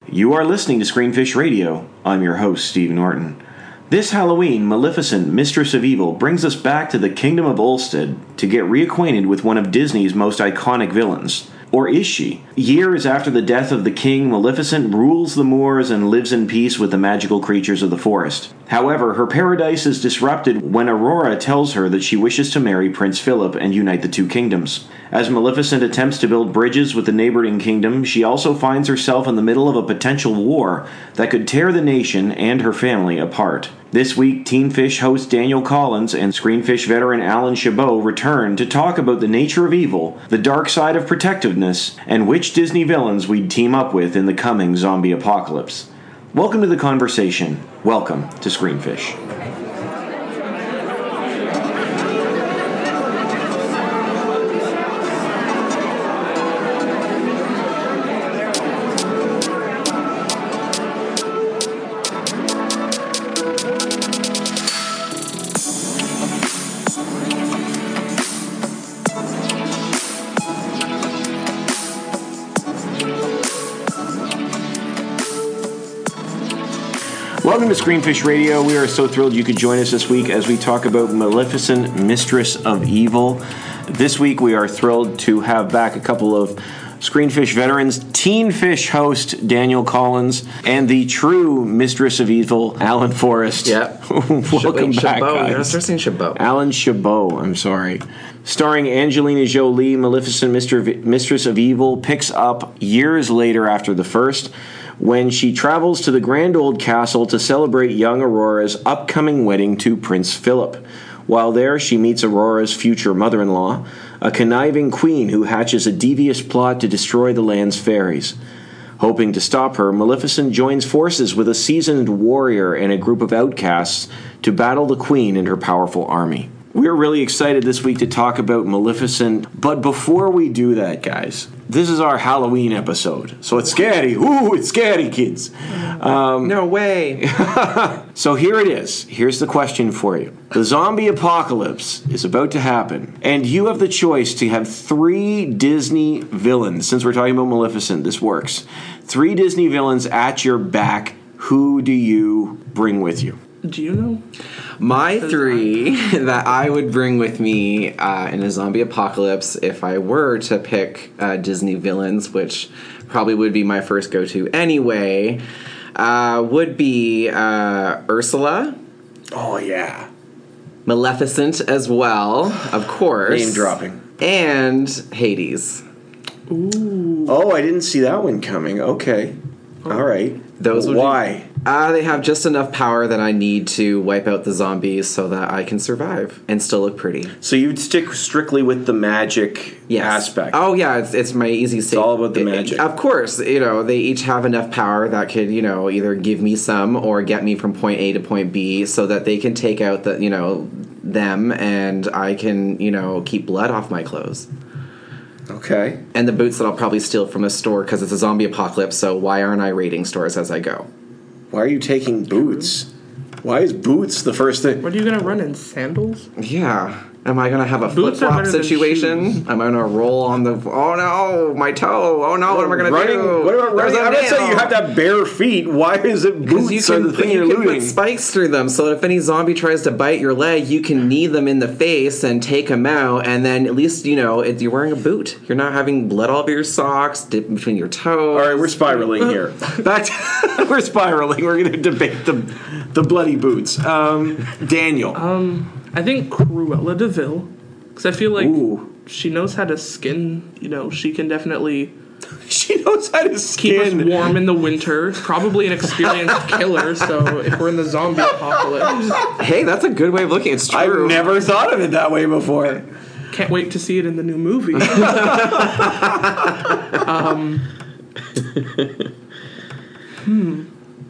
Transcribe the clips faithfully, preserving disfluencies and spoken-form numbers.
You are listening to Screenfish Radio. I'm your host, Steve Norton. This Halloween, Maleficent, Mistress of Evil, brings us back to the Kingdom of Ulstead to get reacquainted with one of Disney's most iconic villains. Or is she? Years after the death of the king, Maleficent rules the moors and lives in peace with the magical creatures of the forest. However, her paradise is disrupted when Aurora tells her that she wishes to marry Prince Philip and unite the two kingdoms. As Maleficent attempts to build bridges with the neighboring kingdom, she also finds herself in the middle of a potential war that could tear the nation and her family apart. This week, Teen Fish host Daniel Collins and Screenfish veteran Alan Chabot return to talk about the nature of evil, the dark side of protectiveness, and which Disney villains we'd team up with in the coming zombie apocalypse. Welcome to the conversation. Welcome to Screenfish. Welcome to Screenfish Radio. We are so thrilled you could join us this week as we talk about Maleficent, Mistress of Evil. This week we are thrilled to have back a couple of Screenfish veterans, Teen Fish host Daniel Collins, and the true Mistress of Evil, Alan Forrest. Yeah. Welcome Wait, back, Chabot. guys. You're not starting Chabot. Alan Chabot, I'm sorry. Starring Angelina Jolie, Maleficent, Mister v- Mistress of Evil picks up years later after the first, when she travels to the grand old castle to celebrate young Aurora's upcoming wedding to Prince Philip. While there, she meets Aurora's future mother-in-law, a conniving queen who hatches a devious plot to destroy the land's fairies. Hoping to stop her, Maleficent joins forces with a seasoned warrior and a group of outcasts to battle the queen and her powerful army. We're really excited this week to talk about Maleficent, but before we do that, guys, this is our Halloween episode, so it's scary. Ooh, it's scary, kids. Um, no way. So here it is. Here's the question for you. The zombie apocalypse is about to happen, and you have the choice to have three Disney villains. Since we're talking about Maleficent, this works. Three Disney villains at your back. Who do you bring with you? Do you know? My three that I would bring with me uh, in a zombie apocalypse, if I were to pick uh, Disney villains, which probably would be my first go-to anyway, uh, would be uh, Ursula. Oh, yeah. Maleficent as well, of course. Name dropping. And Hades. Ooh. Oh, I didn't see that one coming. Okay. All right. Those would Why? Be, uh, they have just enough power that I need to wipe out the zombies so that I can survive and still look pretty. So you'd stick strictly with the magic yes. aspect. Oh, yeah, it's, it's my easy safe. It's all about the magic. It, of course, you know, they each have enough power that could, you know, either give me some or get me from point A to point B so that they can take out the, you know, them and I can, you know, keep blood off my clothes. Okay. And the boots that I'll probably steal from a store because it's a zombie apocalypse, so why aren't I raiding stores as I go? Why are you taking boots? Why is boots the first thing? What are you gonna run in sandals? Yeah. Am I gonna have a flip Boots are flop better than situation? shoes. Am I gonna roll on the? Oh no, my toe! Oh no, what am I gonna running, do? What about running? There's a I'm not saying you nail. have to have bare feet. Why is it boots you are can, the thing you you're can looting? put spikes through them, so that if any zombie tries to bite your leg, you can knee them in the face and take them out. And then at least you know it, you're wearing a boot. You're not having blood all over your socks, dip between your toes. All right, we're spiraling here. Back to, we're spiraling. We're going to debate the the bloody boots. Um, Daniel. Um, I think Cruella de Vil, because I feel like Ooh. she knows how to skin. You know, she can definitely She knows how to keep skin. us warm in the winter. Probably an experienced killer. So if we're in the zombie apocalypse, Hey, that's a good way of looking. It's true. I've never thought of it that way before. can't wait to see it in the new movie. um, hmm.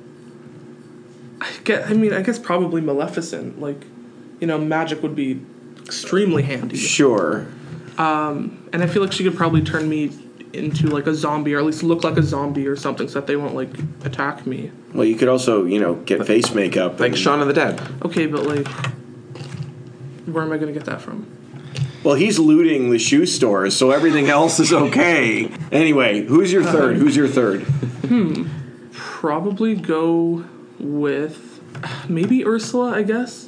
I get. I mean, I guess probably Maleficent. Like, you know, magic would be extremely handy. Sure. Um, and I feel like she could probably turn me into like a zombie, or at least look like a zombie or something, so that they won't like attack me. Well, you could also, you know, get face makeup. Like and- Shaun of the Dead. Okay, but like, where am I going to get that from? Well, he's looting the shoe stores, so everything else is okay. Anyway, who's your third? Who's your third? Hmm. probably go with maybe Ursula, I guess.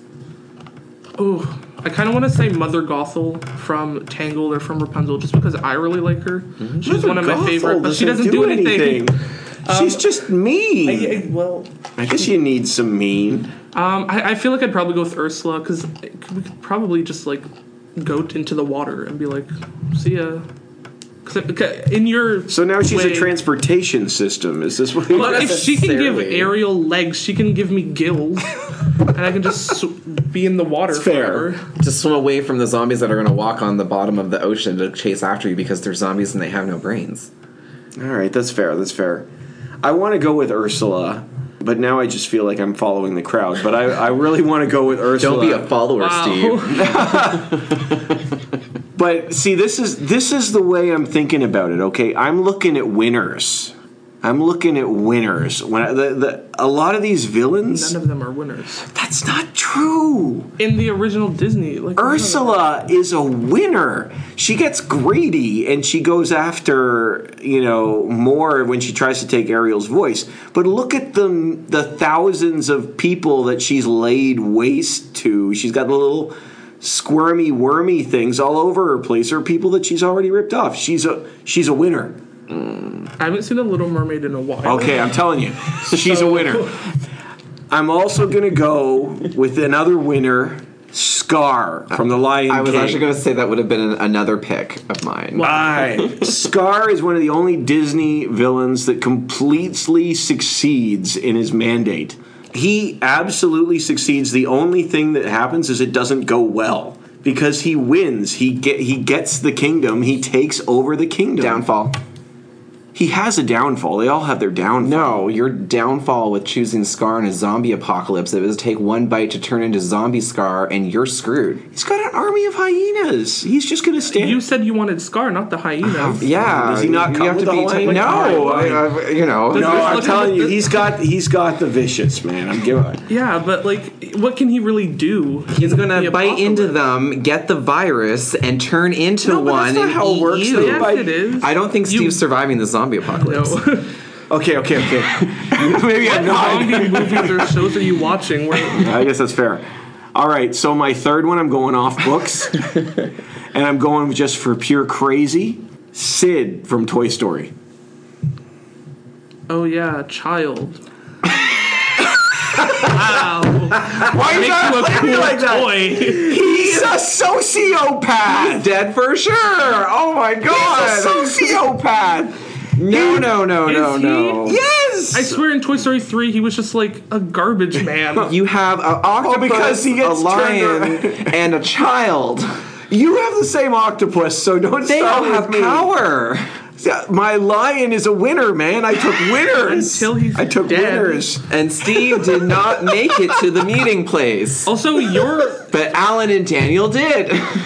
Oh, I kind of want to say Mother Gothel from Tangled or from Rapunzel, just because I really like her. Mm-hmm. She's Mother one of my Gothel favorite, but she doesn't do, do anything. anything. She's um, just mean. I, I, well, I guess you need some mean. Um, I, I feel like I'd probably go with Ursula because we could probably just like go into the water and be like, "See ya." Cause in your so now she's way, a transportation system. Is this what? Well, if she can give Ariel legs, she can give me gills, and I can just sw- be in the water That's fair. forever. To swim away from the zombies that are going to walk on the bottom of the ocean to chase after you because they're zombies and they have no brains. All right, that's fair. That's fair. I want to go with Ursula, but now I just feel like I'm following the crowd. But I, I really want to go with Ursula. Don't be a follower, wow. Steve. But see, this is this is the way I'm thinking about it. Okay, I'm looking at winners. I'm looking at winners. When I, the, the a lot of these villains, none of them are winners. That's not true. In the original Disney, like Ursula is a winner. She gets greedy and she goes after, you know, more when she tries to take Ariel's voice. But look at the the thousands of people that she's laid waste to. She's got the little squirmy, wormy things all over her place, or people that she's already ripped off. She's a she's a winner. Mm. I haven't seen The Little Mermaid in a while. Okay, I'm telling you, she's so. a winner. I'm also gonna go with another winner, Scar from The Lion King. I was actually going to say that would have been an, another pick of mine. Why? Scar is one of the only Disney villains that completely succeeds in his mandate. He absolutely succeeds. The only thing that happens is it doesn't go well because he wins. He get he gets the kingdom. He takes over the kingdom. Downfall. He has a downfall. They all have their downfall. No, your downfall with choosing Scar in a zombie apocalypse, it was take one bite to turn into zombie Scar, and you're screwed. He's got an army of hyenas. He's just going to stand. You said you wanted Scar, not the hyenas. Uh, yeah. Does he not you come have with to the be hyena? t- No. I, I, you know. No, I'm telling you, he's got he's got the vicious, man. I'm giving. Yeah, but like, what can he really do? He's going to bite into them, get the virus, and turn into no, but one that's not and how eat it works. you. Yes, bite. it is. I don't think You- Steve's surviving the zombie apocalypse. No. Okay, okay, okay. Maybe I What know. zombie movies or shows are you watching? Where I guess that's fair. All right, so my third one, I'm going off books, and I'm going just for pure crazy. Sid from Toy Story. Oh yeah, child. Wow. Why is that Makes you a cool like that? toy. He's a sociopath. Dead for sure. Oh my god. He's a sociopath. No, no, no, no, Is he? no. Yes. I swear in Toy Story three he was just like a garbage man. You have an octopus, Oh, because he gets a lion, and a child. You have the same octopus, so don't They start all with have me. power. Yeah, my lion is a winner, man. I took winners. Until he's I took dead. winners. And Steve did not make it to the meeting place. Also, you're But Alan and Daniel did.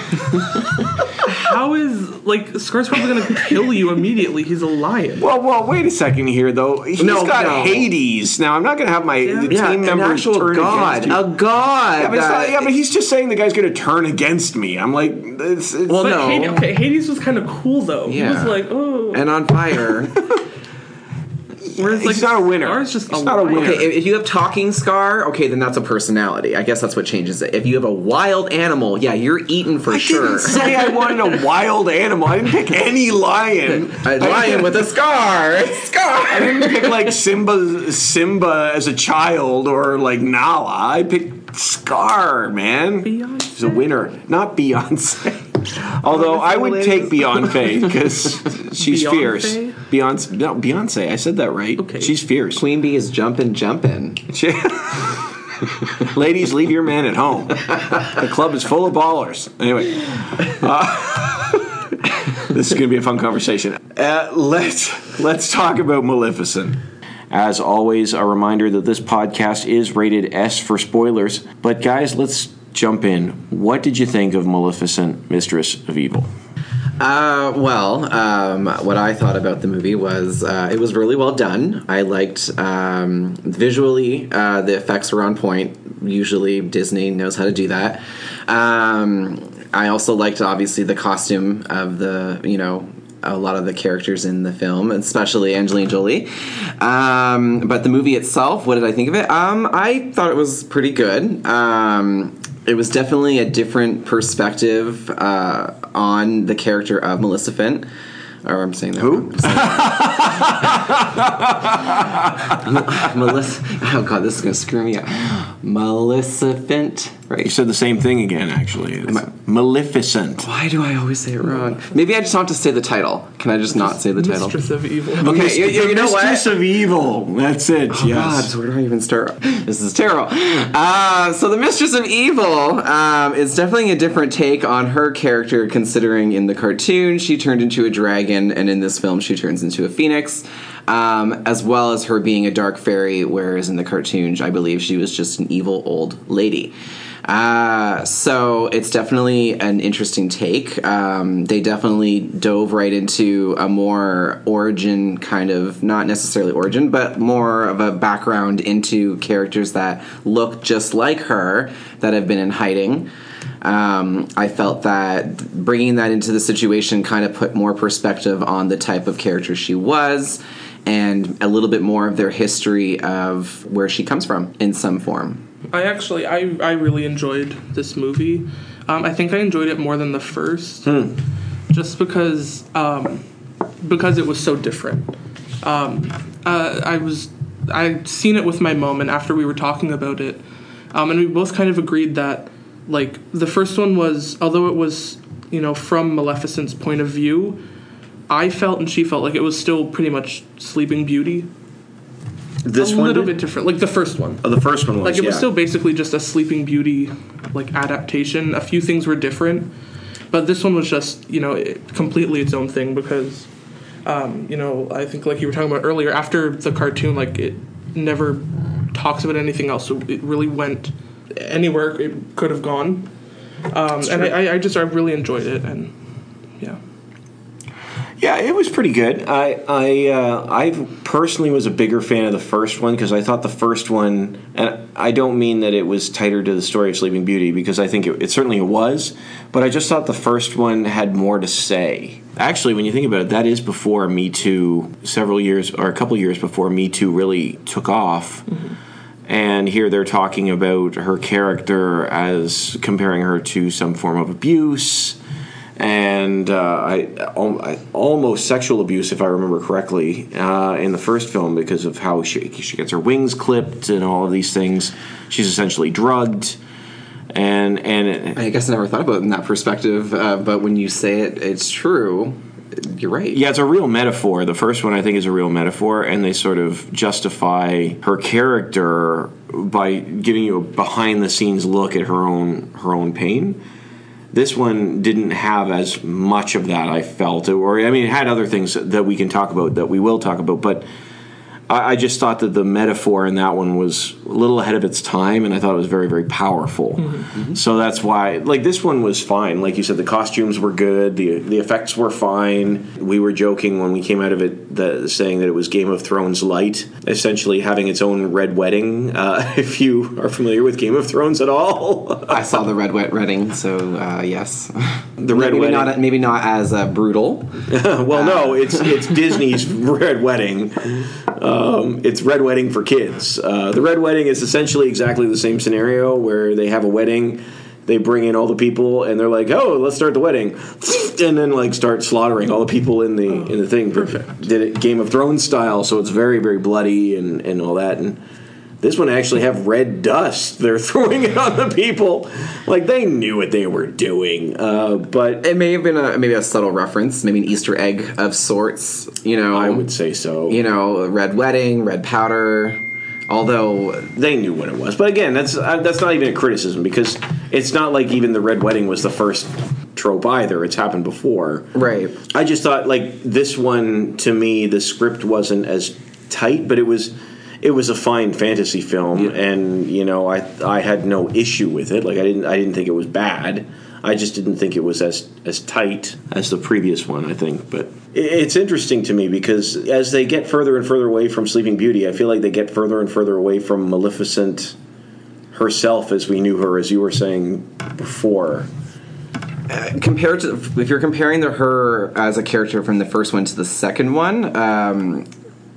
how is like Scar's probably gonna kill you immediately. He's a lion. Well, well, wait a second here, though. He's No, got no. Hades. Now, I'm not going to have my the Yeah, team an members actual turn god. against you. A god. Yeah but, it's that- not, yeah, but he's just saying the guy's going to turn against me. I'm like, it's, it's, Well, But no. Hades, okay, Hades was kind of cool though. He Yeah. was like, oh, and on fire. whereas he's like not a winner. Scar's just He's a not a lion. winner. Okay, if, if you have talking Scar, okay, then that's a personality. I guess that's what changes it. If you have a wild animal, yeah, you're eaten for I sure. didn't say I wanted a wild animal. I didn't pick any lion. A lion with a scar. Scar. I didn't pick like Simba, Simba as a child or like Nala. I picked Scar, man. Beyonce. He's a winner, not Beyonce. Although I would take Beyonce because she's Beyonce? fierce. Beyonce, no, Beyonce. I said that right. Okay. She's fierce. Queen Bee is jumping, jumping. She- Ladies, leave your man at home. The club is full of ballers. Anyway, uh, this is going to be a fun conversation. Uh, let's let's talk about Maleficent. As always, a reminder that this podcast is rated S for spoilers. But guys, let's jump in. What did you think of Maleficent, Mistress of Evil? Uh, well, um, what I thought about the movie was uh, it was really well done. I liked um, visually, uh, the effects were on point. Usually Disney knows how to do that. Um, I also liked, obviously, the costume of the, you know, a lot of the characters in the film, especially Angelina Jolie. Um, but the movie itself, what did I think of it? Um, I thought it was pretty good. Um, it was definitely a different perspective uh, on the character of Maleficent. Or I'm saying that. Who? Melissa. Oh god, this is gonna screw me up. Maleficent. Right. You said the same thing again, actually. It's Maleficent. Why do I always say it wrong? Maybe I just don't have to say the title. Can I just not say the title? Mistress of Evil. Okay, Mist- you, you, you know what? Mistress of Evil. That's it. Oh yes. God, so where do I even start? This is terrible. Uh, so the Mistress of Evil um, is definitely a different take on her character, considering in the cartoon she turned into a dragon, and in this film she turns into a phoenix, um, as well as her being a dark fairy, whereas in the cartoon I believe she was just an evil old lady. Uh, so it's definitely an interesting take. Um, they definitely dove right into a more origin kind of, not necessarily origin, but more of a background into characters that look just like her that have been in hiding. Um, I felt that bringing that into the situation kind of put more perspective on the type of character she was and a little bit more of their history of where she comes from in some form. I actually, I, I really enjoyed this movie. Um, I think I enjoyed it more than the first, Hmm. just because um, because it was so different. Um, uh, I was I'd seen it with my mom, and after we were talking about it, um, and we both kind of agreed that like the first one was, although it was you know from Maleficent's point of view, I felt and she felt like it was still pretty much Sleeping Beauty. This a one little did? bit different, like the first one. Oh, the first one was, Like it was yeah. still basically just a Sleeping Beauty like adaptation. A few things were different, but this one was just you know it, completely its own thing because um, you know I think like you were talking about earlier, after the cartoon, like it never talks about anything else, so it really went anywhere it could have gone. Um, and I, I just I really enjoyed it, and yeah. Yeah, it was pretty good. I I uh, I personally was a bigger fan of the first one because I thought the first one, and I don't mean that it was tighter to the story of Sleeping Beauty because I think it, it certainly was, but I just thought the first one had more to say. Actually, when you think about it, that is before Me Too, several years or a couple years before Me Too really took off. Mm-hmm. And here they're talking about her character as comparing her to some form of abuse. And uh, I, I almost sexual abuse, if I remember correctly, uh, in the first film because of how she she gets her wings clipped and all of these things. She's essentially drugged, and and it, I guess I never thought about it in that perspective, uh, but when you say it, it's true. You're right. Yeah, it's a real metaphor. The first one, I think, is a real metaphor, and they sort of justify her character by giving you a behind-the-scenes look at her own her own pain. This one didn't have as much of that, I felt. Or, I mean, it had other things that we can talk about, that we will talk about, but I, I just thought that the metaphor in that one was a little ahead of its time, and I thought it was very, very powerful. Mm-hmm. So that's why, like, this one was fine. Like you said, the costumes were good, the the effects were fine. We were joking when we came out of it, the, saying that it was Game of Thrones light, essentially having its own red wedding. Uh, if you are familiar with Game of Thrones at all. I saw the red wet wedding, so uh, yes. The red maybe wedding. Not, maybe not as uh, brutal. Well, no, it's it's Disney's Red Wedding. Um, it's Red Wedding for kids. Uh, the Red Wedding is essentially exactly the same scenario where they have a wedding, they bring in all the people, and they're like, "Oh, let's start the wedding," and then like start slaughtering all the people in the in the thing. Perfect. Did it Game of Thrones style, so it's very very bloody and and all that. And this one actually have red dust. They're throwing it on the people, like they knew what they were doing. Uh, but It may have been a maybe a subtle reference, maybe an Easter egg of sorts. You know, I would say so. You know, red wedding, red powder. Although they knew what it was, but again, that's uh, that's not even a criticism because it's not like even the Red Wedding was the first trope either. It's happened before, right? I just thought like this one to me, the script wasn't as tight, but it was it was a fine fantasy film, yeah. And you know, I I had no issue with it. Like I didn't I didn't think it was bad. I just didn't think it was as as tight as the previous one, I think. But it's interesting to me because as they get further and further away from Sleeping Beauty, I feel like they get further and further away from Maleficent herself as we knew her, as you were saying before. Uh, compared to, if you're comparing the, her as a character from the first one to the second one, um,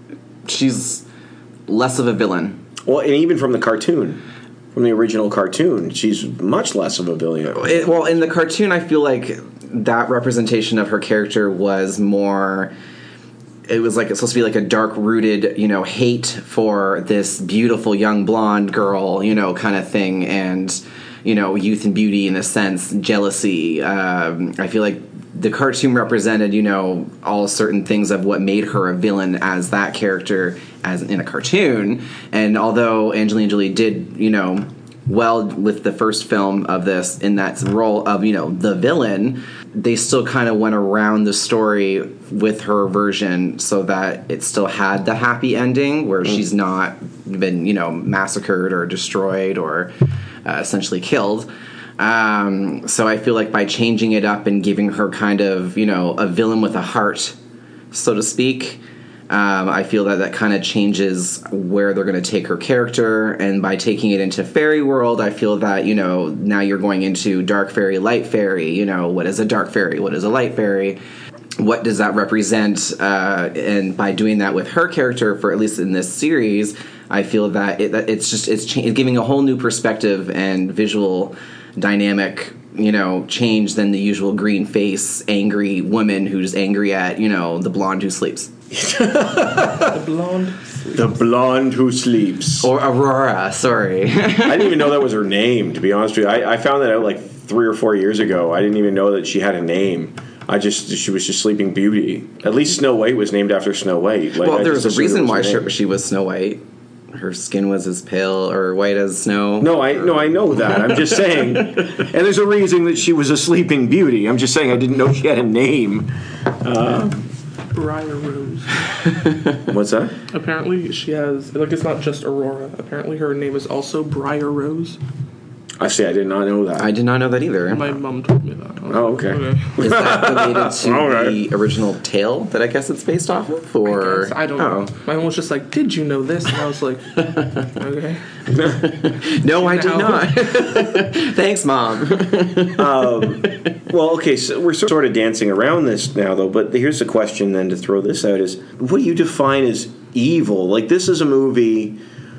she's less of a villain. Well, and even from the cartoon, from the original cartoon, she's much less of a villain. It, well, in the cartoon, I feel like that representation of her character was more... It was like it's supposed to be like a dark-rooted, you know, hate for this beautiful young blonde girl, you know, kind of thing, and, you know, youth and beauty in a sense, jealousy. Um, I feel like the cartoon represented, you know, all certain things of what made her a villain as that character as in a cartoon. And although Angelina Jolie did, you know, well with the first film of this in that role of, you know, the villain, they still kind of went around the story with her version so that it still had the happy ending where mm. she's not been, you know, massacred or destroyed or uh, essentially killed. Um, so I feel like by changing it up and giving her kind of, you know, a villain with a heart, so to speak, Um, I feel that that kind of changes where they're going to take her character, and by taking it into fairy world, I feel that, you know, now you're going into dark fairy, light fairy. You know, what is a dark fairy? What is a light fairy? What does that represent? Uh, and by doing that with her character, for at least in this series, I feel that, it, that it's just it's, cha- it's giving a whole new perspective and visual dynamic, you know, change than the usual green face, angry woman who's angry at, you know, the blonde who sleeps. The blonde sleeps. The blonde who sleeps. Or Aurora, sorry. I didn't even know that was her name, to be honest with you. I, I found that out like three or four years ago. I didn't even know that she had a name. I just, she was just Sleeping Beauty. At least Snow White was named after Snow White. Like, well, I there was a reason why she, she was Snow White. Her skin was as pale or white as snow. No, I no, I know that. I'm just saying. And there's a reason that she was a Sleeping Beauty. I'm just saying I didn't know she had a name. Uh, Briar Rose. What's that? Apparently she has, like, it's not just Aurora. Apparently her name is also Briar Rose. I see, I did not know that. I did not know that either. My mom told me that. Oh, okay. okay. Is that related to right. the original tale that I guess it's based off of? Or I, guess, I don't oh. know. My mom was just like, did you know this? And I was like, okay. No, I did not. Thanks, Mom. um, well, okay, so we're sort of dancing around this now, though, but here's the question then to throw this out is, what do you define as evil? Like, this is a movie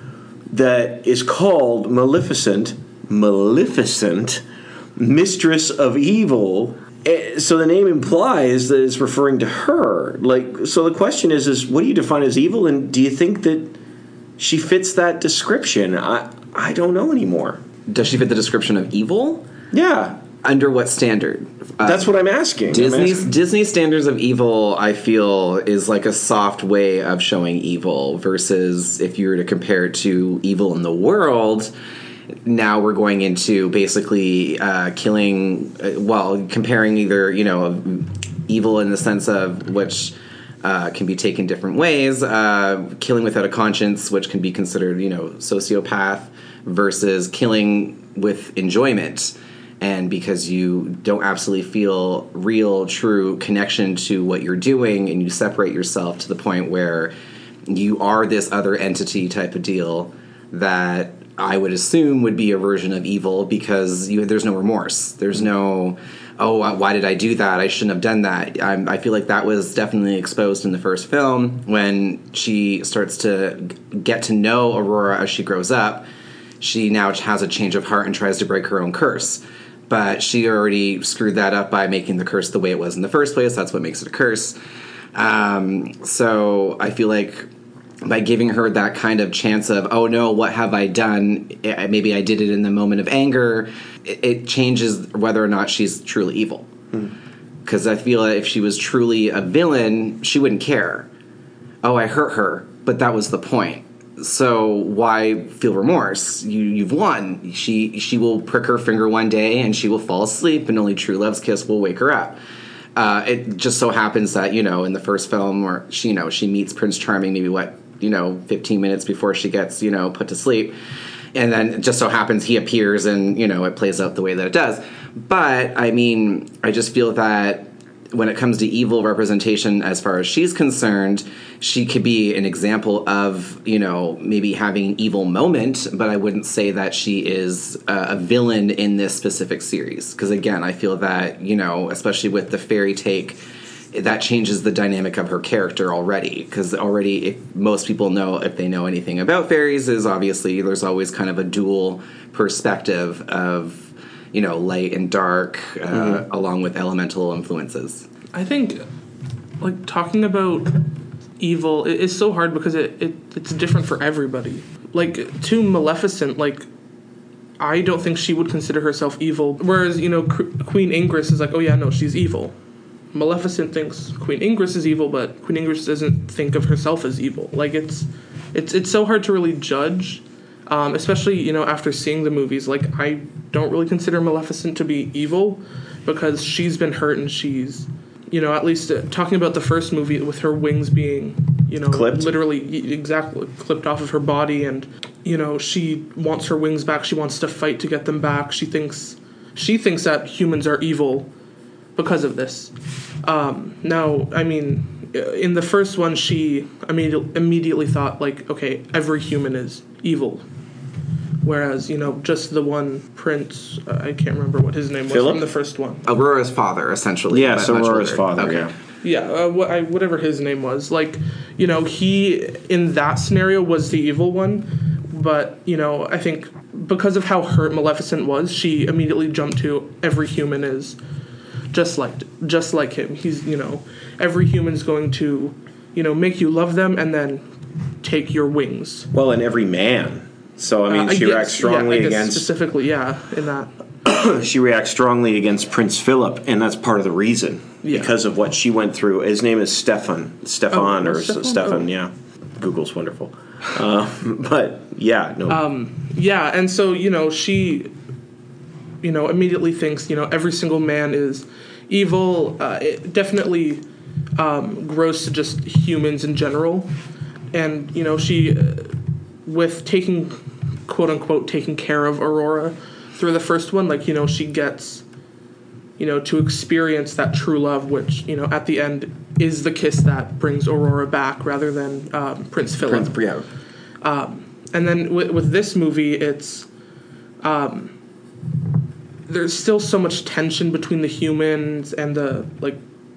that is called Maleficent, Maleficent, Mistress of Evil. So the name implies that it's referring to her. Like, so the question is, is what do you define as evil, and do you think that she fits that description? I I don't know anymore. Does she fit the description of evil? Yeah. Under what standard? Uh, That's what I'm asking. Disney's I'm asking. Disney standards of evil, I feel, is like a soft way of showing evil versus if you were to compare it to evil in the world. Now we're going into basically uh, killing, uh, well, comparing either, you know, evil in the sense of which uh, can be taken different ways, uh, killing without a conscience, which can be considered, you know, sociopath, versus killing with enjoyment. And because you don't absolutely feel real, true connection to what you're doing, and you separate yourself to the point where you are this other entity type of deal that I would assume would be a version of evil, because you, there's no remorse. There's no, oh, why did I do that? I shouldn't have done that. I'm, I feel like that was definitely exposed in the first film when she starts to get to know Aurora as she grows up. She now has a change of heart and tries to break her own curse. But she already screwed that up by making the curse the way it was in the first place. That's what makes it a curse. Um, so I feel like by giving her that kind of chance of, oh no, what have I done? Maybe I did it in the moment of anger. It, it changes whether or not she's truly evil. Because mm. I feel like if she was truly a villain, she wouldn't care. Oh, I hurt her, but that was the point. So why feel remorse? You, you've won. She she will prick her finger one day and she will fall asleep, and only true love's kiss will wake her up. Uh, it just so happens that, you know, in the first film where she, you know, she meets Prince Charming maybe, what, you know, fifteen minutes before she gets, you know, put to sleep. And then it just so happens he appears and, you know, it plays out the way that it does. But, I mean, I just feel that when it comes to evil representation, as far as she's concerned, she could be an example of, you know, maybe having an evil moment, but I wouldn't say that she is a, a villain in this specific series. Because, again, I feel that, you know, especially with the fairy take, that changes the dynamic of her character already. Because already, if most people know, if they know anything about fairies, is obviously there's always kind of a dual perspective of, you know, light and dark, uh, mm-hmm. along with elemental influences. I think, like, talking about evil is so hard because it, it it's different for everybody. Like, to Maleficent, like, I don't think she would consider herself evil. Whereas, you know, C- Queen Ingress is like, oh yeah, no, she's evil. Maleficent thinks Queen Ingress is evil, but Queen Ingress doesn't think of herself as evil. Like, it's it's it's so hard to really judge. Um, especially, you know, after seeing the movies, like, I don't really consider Maleficent to be evil because she's been hurt and she's, you know, at least uh, talking about the first movie with her wings being, you know, clipped. literally exactly clipped off of her body, and, you know, she wants her wings back. She wants to fight to get them back. She thinks she thinks that humans are evil because of this. Um, now, I mean, in the first one, she immediately immediately thought, like, okay, every human is evil. Whereas, you know, just the one prince, uh, I can't remember what his name was Philip? from the first one. Aurora's father, essentially. Yes, Aurora's father, okay. yeah. Yeah, uh, wh- I, whatever his name was. Like, you know, he, in that scenario, was the evil one. But, you know, I think because of how hurt Maleficent was, she immediately jumped to every human is just like, just like him. He's, you know, every human's going to, you know, make you love them and then take your wings. Well, and every man. So, I mean, uh, she I guess, reacts strongly yeah, I guess against... Specifically, yeah, in that. She reacts strongly against Prince Philip, and that's part of the reason. Yeah. Because of what she went through. His name is Stefan. Stefan, oh, or Stefan, Stefan, oh. yeah. Google's wonderful. Uh, but, yeah, no. Um, yeah, and so, you know, she, you know, immediately thinks, you know, every single man is evil. Uh, it definitely um, grows to just humans in general. And, you know, she... Uh, with taking, quote-unquote, taking care of Aurora through the first one, like, you know, she gets, you know, to experience that true love, which, you know, at the end is the kiss that brings Aurora back rather than um, Prince Philip. Prince, yeah. Um, and then with, with this movie, it's, um, there's still so much tension between the humans and the, like,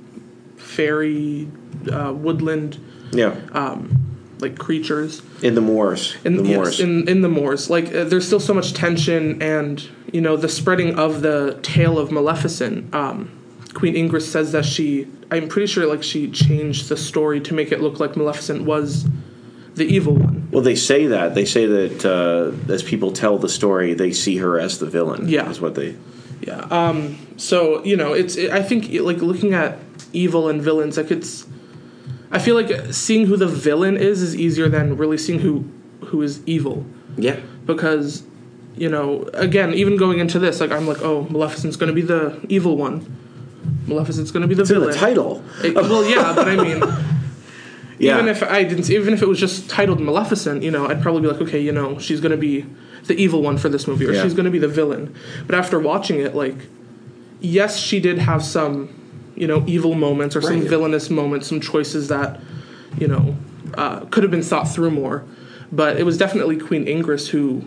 fairy, uh, woodland, yeah. um, like, creatures. In the moors. In the yes, moors. in, in the moors. Like, uh, there's still so much tension and, you know, the spreading of the tale of Maleficent. Um, Queen Ingress says that she, I'm pretty sure, like, she changed the story to make it look like Maleficent was the evil one. Well, they say that. They say that uh, as people tell the story, they see her as the villain. Yeah. Is what they... Yeah. Um, so, you know, it's, it, I think, like, looking at evil and villains, like, it's, I feel like seeing who the villain is is easier than really seeing who who is evil. Yeah. Because, you know, again, even going into this, like, I'm like, oh, Maleficent's going to be the evil one. Maleficent's going to be the it's villain. in the title. It, well, yeah, but I mean, yeah. even if I didn't, even if it was just titled Maleficent, you know, I'd probably be like, okay, you know, she's going to be the evil one for this movie, or yeah. she's going to be the villain. But after watching it, like, yes, she did have some, you know, evil moments or some right. villainous moments, some choices that, you know, uh, could have been thought through more. But it was definitely Queen Ingress who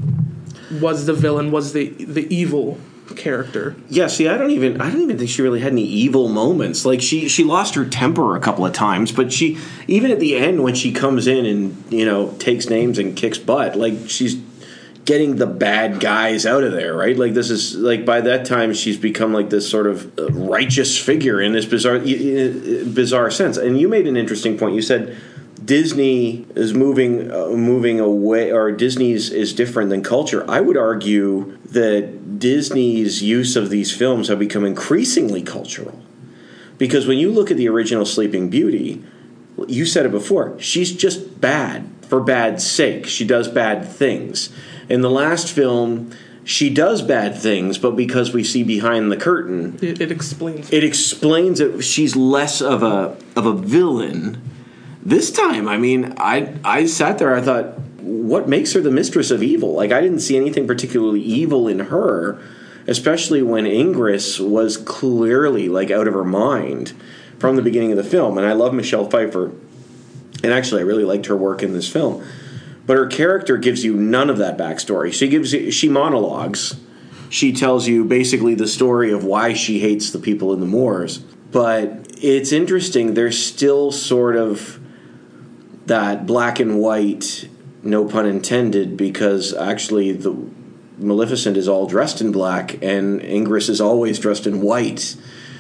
was the villain, was the the evil character. Yeah, see, I don't even I don't even think she really had any evil moments. Like, she she lost her temper a couple of times, but she, even at the end when she comes in and, you know, takes names and kicks butt, like, she's getting the bad guys out of there, right? Like, this is, like, by that time she's become like this sort of righteous figure in this bizarre bizarre sense. And you made an interesting point. You said Disney is moving uh, moving away, or Disney's is different than culture. I would argue that Disney's use of these films have become increasingly cultural. Because when you look at the original Sleeping Beauty, you said it before, she's just bad for bad's sake. She does bad things. In the last film, she does bad things, but because we see behind the curtain, It, it explains. it explains that she's less of a of a villain. This time, I mean, I I sat there, I thought, what makes her the mistress of evil? Like, I didn't see anything particularly evil in her. especially when Ingress was clearly like out of her mind from the beginning of the film. And I love Michelle Pfeiffer, and actually I really liked her work in this film. But her character gives you none of that backstory. She gives you, she monologues. She tells you basically the story of why she hates the people in the moors. But it's interesting, there's still sort of that black and white, no pun intended, because actually the Maleficent is all dressed in black and Ingress is always dressed in white.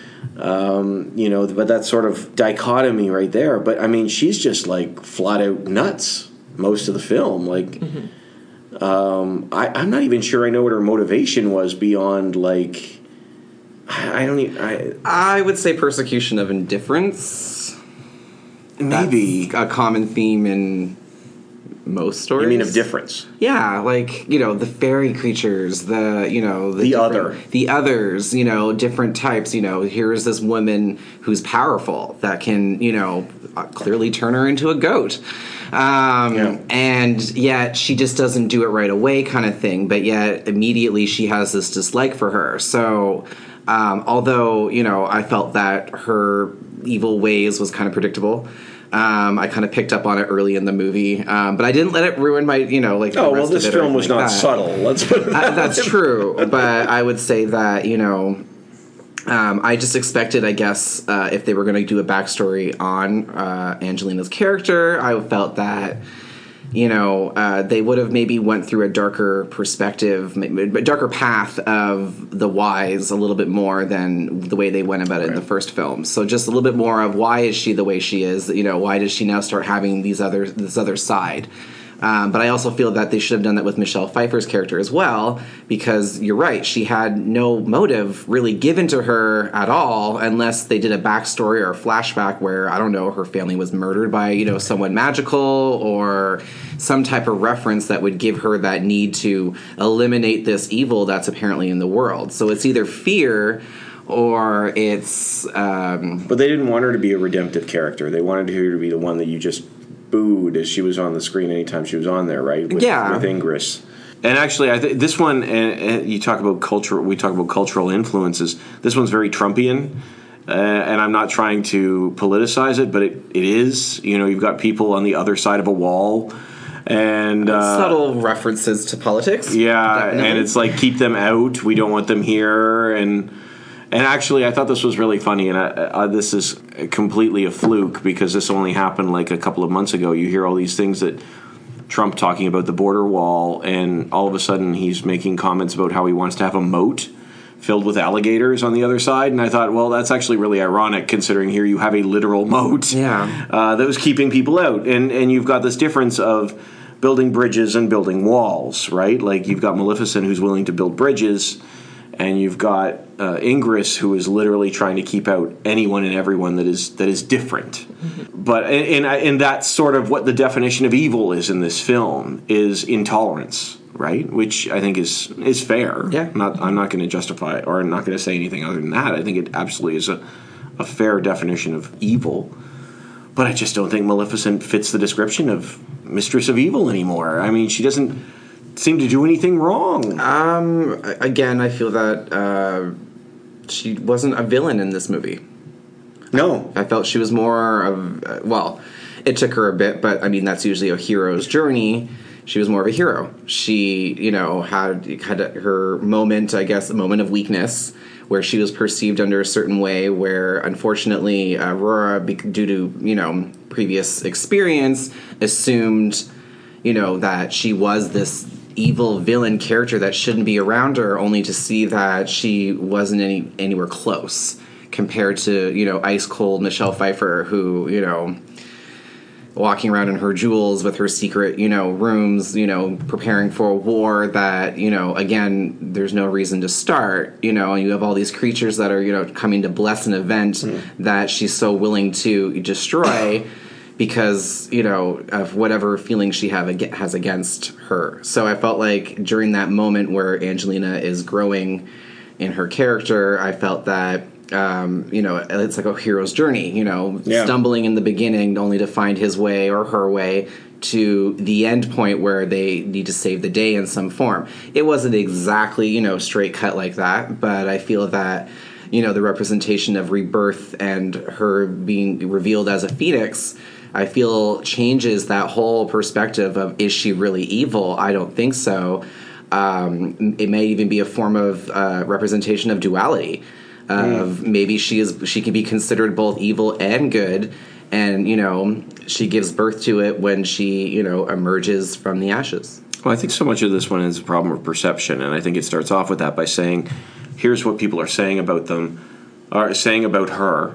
Um, you know, but that sort of dichotomy right there. But I mean, she's just like flat out nuts most of the film. Like, mm-hmm. um, I, I'm not even sure I know what her motivation was beyond like, I, I don't even. I, I would say persecution of indifference. Maybe that's a common theme in most stories. You mean of difference? Yeah, like, you know, the fairy creatures, the, you know, the, the other. The others, you know, different types, you know, here's this woman who's powerful that can, you know, clearly turn her into a goat. Um, yeah. And yet she just doesn't do it right away kind of thing, but yet immediately she has this dislike for her. So, um, although, you know, I felt that her evil ways was kind of predictable, Um, I kind of picked up on it early in the movie, um, but I didn't let it ruin my, you know, like. Oh well, this film was not subtle. Let's put it that uh, that's true, but I would say that, you know, um, I just expected, I guess, uh, if they were going to do a backstory on uh, Angelina's character, I felt that, you know, uh, they would have maybe went through a darker perspective, a darker path of the whys a little bit more than the way they went about it right. in the first film. So just a little bit more of why is she the way she is? You know, why does she now start having these other this other side? Um, but I also feel that they should have done that with Michelle Pfeiffer's character as well, because you're right, she had no motive really given to her at all, unless they did a backstory or a flashback where, I don't know, her family was murdered by, you know, someone magical, or some type of reference that would give her that need to eliminate this evil that's apparently in the world. So it's either fear or it's... Um, but they didn't want her to be a redemptive character. They wanted her to be the one that you just booed as she was on the screen anytime she was on there, right? With, yeah. with Ingress. And actually, I think this one, uh, you talk about culture, we talk about cultural influences. This one's very Trumpian, uh, and I'm not trying to politicize it, but it, it is. You know, you've got people on the other side of a wall, and uh, subtle references to politics. Yeah, definitely. And it's like, keep them out. We don't want them here, and. And actually, I thought this was really funny, and I, uh, this is completely a fluke because this only happened like a couple of months ago. You hear all these things that Trump talking about the border wall, and all of a sudden he's making comments about how he wants to have a moat filled with alligators on the other side. And I thought, well, that's actually really ironic considering here you have a literal moat yeah. uh, that was keeping people out. And, and you've got this difference of building bridges and building walls, right? Like you've got Maleficent who's willing to build bridges, and you've got uh, Ingress, who is literally trying to keep out anyone and everyone that is that is different. Mm-hmm. But and, and and that's sort of what the definition of evil is in this film, is intolerance, right? Which I think is is fair. Yeah. I'm not I'm not going to justify or I'm not going to say anything other than that. I think it absolutely is a a fair definition of evil. But I just don't think Maleficent fits the description of Mistress of Evil anymore. I mean, she doesn't seem to do anything wrong. Um, again, I feel that uh, she wasn't a villain in this movie. No. I felt she was more of, uh, well, it took her a bit, but I mean, that's usually a hero's journey. She was more of a hero. She, you know, had, had her moment, I guess, a moment of weakness, where she was perceived under a certain way, where unfortunately Aurora, due to, you know, previous experience, assumed, you know, that she was this evil villain character that shouldn't be around her, only to see that she wasn't any anywhere close compared to, you know, ice cold Michelle Pfeiffer, who, you know, walking around in her jewels with her secret, you know, rooms, you know, preparing for a war that, you know, again, there's no reason to start, you know, and you have all these creatures that are, you know, coming to bless an event mm. that she's so willing to destroy because, you know, of whatever feeling she have has against her. So I felt like during that moment where Angelina is growing in her character, I felt that, um, you know, it's like a hero's journey, you know, yeah. stumbling in the beginning only to find his way or her way, to the end point where they need to save the day in some form. It wasn't exactly, you know, straight cut like that, but I feel that, you know, the representation of rebirth and her being revealed as a phoenix, I feel changes that whole perspective of, is she really evil? I don't think so. Um, it may even be a form of uh, representation of duality. Of mm. maybe she is she can be considered both evil and good, and, you know, she gives birth to it when she, you know, emerges from the ashes. Well, I think so much of this one is a problem of perception, and I think it starts off with that by saying, here's what people are saying about them, are saying about her,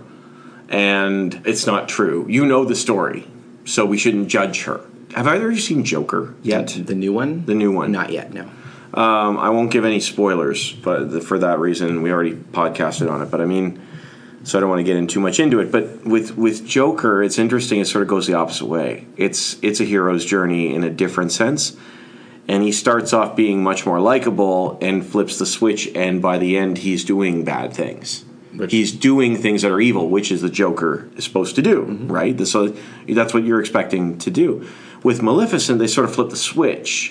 and it's not true. You know the story, so we shouldn't judge her. Have either of you seen Joker yet? The, the new one? The new one. Not yet, no. Um, I won't give any spoilers, but for that reason, we already podcasted on it. But I mean, so I don't want to get in too much into it. But with with Joker, it's interesting. It sort of goes the opposite way. It's it's a hero's journey in a different sense, and he starts off being much more likable and flips the switch. And by the end, he's doing bad things. Which, he's doing things that are evil, which is the Joker is supposed to do, mm-hmm. right? So that's what you're expecting to do. With Maleficent, they sort of flip the switch.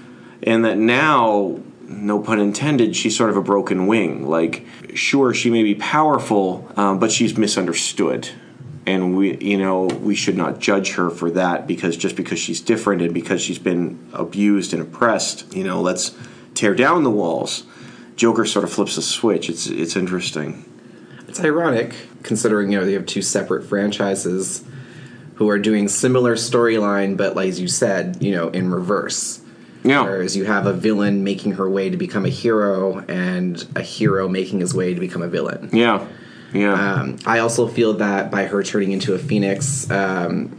And that now, no pun intended, she's sort of a broken wing. Like, sure, she may be powerful, um, but she's misunderstood. And we, you know, we should not judge her for that, because just because she's different and because she's been abused and oppressed, you know, let's tear down the walls. Joker sort of flips the switch. It's it's interesting. It's ironic, considering, you know, they have two separate franchises who are doing similar storyline, but, like, as you said, you know, in reverse. Yeah. Whereas you have a villain making her way to become a hero, and a hero making his way to become a villain. Yeah, yeah. Um, I also feel that by her turning into a phoenix, um,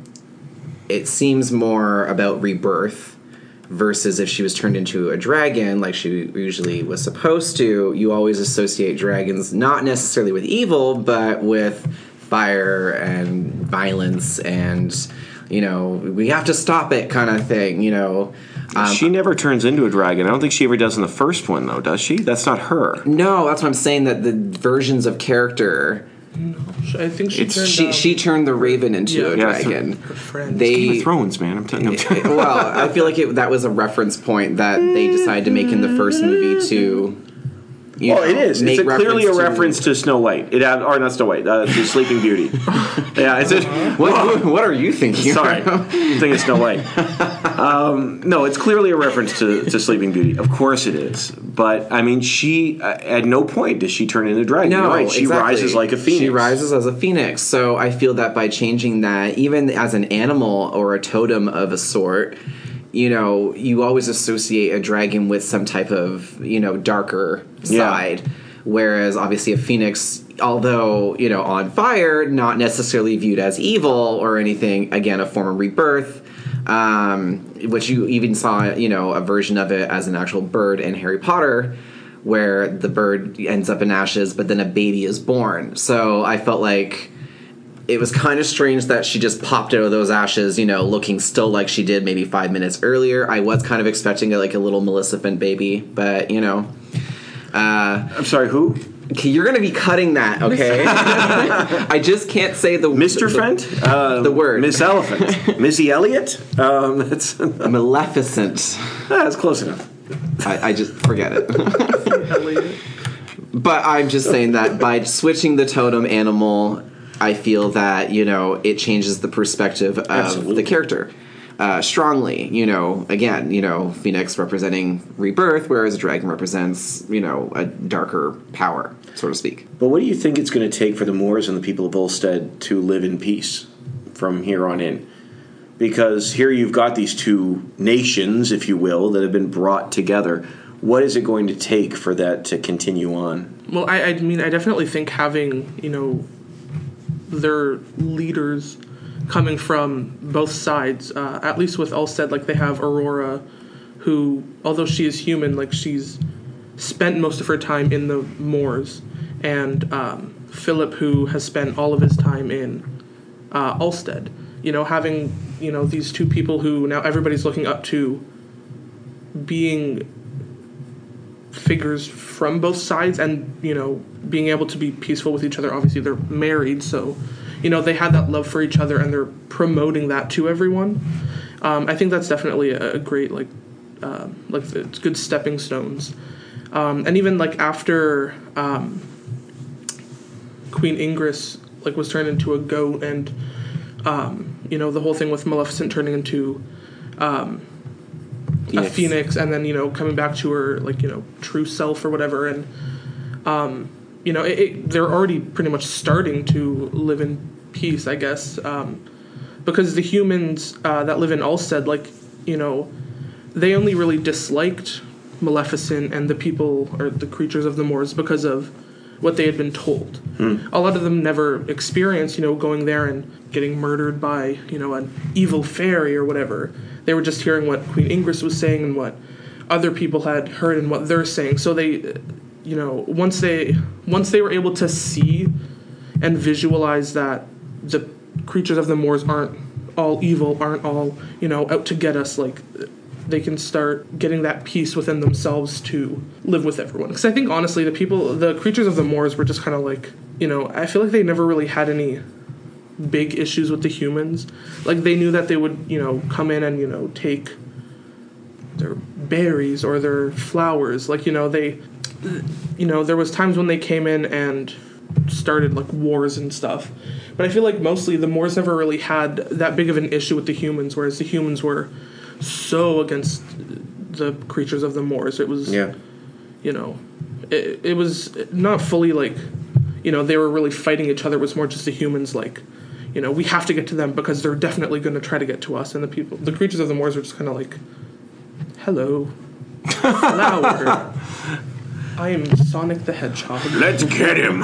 it seems more about rebirth versus if she was turned into a dragon, like she usually was supposed to. You always associate dragons not necessarily with evil, but with fire and violence and, you know, we have to stop it kind of thing, you know. Um, she never turns into a dragon. I don't think she ever does in the first one, though, does she? That's not her. No, that's what I'm saying, that the versions of character... No, I think she it's, turned... She, um, she turned the raven into yeah, a yeah, dragon. Her friend. They, Game of Thrones, man. I'm telling you. Well, I feel like it, that was a reference point that they decided to make in the first movie to... You well, know, it is. It's a clearly a to, reference to Snow White. It had, or not Snow White, uh, to Sleeping Beauty. Yeah, it's a, what, what are you thinking? Sorry, I'm thinking of Snow White. Um, no, it's clearly a reference to, to Sleeping Beauty. Of course it is. But I mean, she uh, at no point does she turn into a dragon. No, You're right. She exactly. rises like a phoenix. She rises as a phoenix. So I feel that by changing that, even as an animal or a totem of a sort, you know, you always associate a dragon with some type of, you know, darker side. Yeah. Whereas, obviously, a phoenix, although, you know, on fire, not necessarily viewed as evil or anything, again, a form of rebirth, um, which you even saw, you know, a version of it as an actual bird in Harry Potter, where the bird ends up in ashes, but then a baby is born. So I felt like it was kind of strange that she just popped out of those ashes, you know, looking still like she did maybe five minutes earlier. I was kind of expecting a, like a little Maleficent baby, but, you know... Uh, I'm sorry, who? Okay, you're going to be cutting that, okay? I just can't say the... Mister The, Friend? Uh, the word. Miss Elephant. Missy Elliott? Um, that's... Maleficent. That's close enough. I, I just... Forget it. But I'm just saying that by switching the totem animal, I feel that, you know, it changes the perspective of Absolutely. the character. Uh, strongly, you know, again, you know, Phoenix representing rebirth, whereas a dragon represents, you know, a darker power, so to speak. But what do you think it's going to take for the Moors and the people of Ulstead to live in peace from here on in? Because here you've got these two nations, if you will, that have been brought together. What is it going to take for that to continue on? Well, I, I mean, I definitely think having, you know, their leaders coming from both sides, uh, at least with Ulstead, like they have Aurora, who, although she is human, like she's spent most of her time in the moors, and um, Philip, who has spent all of his time in uh, Ulstead. You know, having, you know, these two people who now everybody's looking up to being figures from both sides and, you know, being able to be peaceful with each other. Obviously, they're married, so... You know, they had that love for each other, and they're promoting that to everyone. Um, I think that's definitely a, a great like uh, like it's good stepping stones. Um, and even like after um, Queen Ingress like was turned into a goat, and um, you know the whole thing with Maleficent turning into um, Phoenix. a phoenix, and then you know coming back to her like you know true self or whatever, and um, you know it, it, they're already pretty much starting to live in peace, I guess, um, because the humans uh, that live in Ulstead, like you know, they only really disliked Maleficent and the people or the creatures of the moors because of what they had been told. Hmm. A lot of them never experienced, you know, going there and getting murdered by, you know, an evil fairy or whatever. They were just hearing what Queen Ingress was saying and what other people had heard and what they're saying. So they, you know, once they once they were able to see and visualize that the creatures of the moors aren't all evil, aren't all, you know, out to get us, like they can start getting that peace within themselves to live with everyone. Because I think, honestly, the people, the creatures of the moors were just kind of like, you know, I feel like they never really had any big issues with the humans. Like, they knew that they would, you know, come in and, you know, take their berries or their flowers. Like, you know, they, you know, there was times when they came in and started, like, wars and stuff. But I feel like mostly the moors never really had that big of an issue with the humans, whereas the humans were so against the creatures of the moors. It was, yeah. you know, it, it was not fully like, you know, they were really fighting each other. It was more just the humans like, you know, we have to get to them because they're definitely going to try to get to us. And the people, the creatures of the moors were just kind of like, hello, flower. I am Sonic the Hedgehog. Let's get him.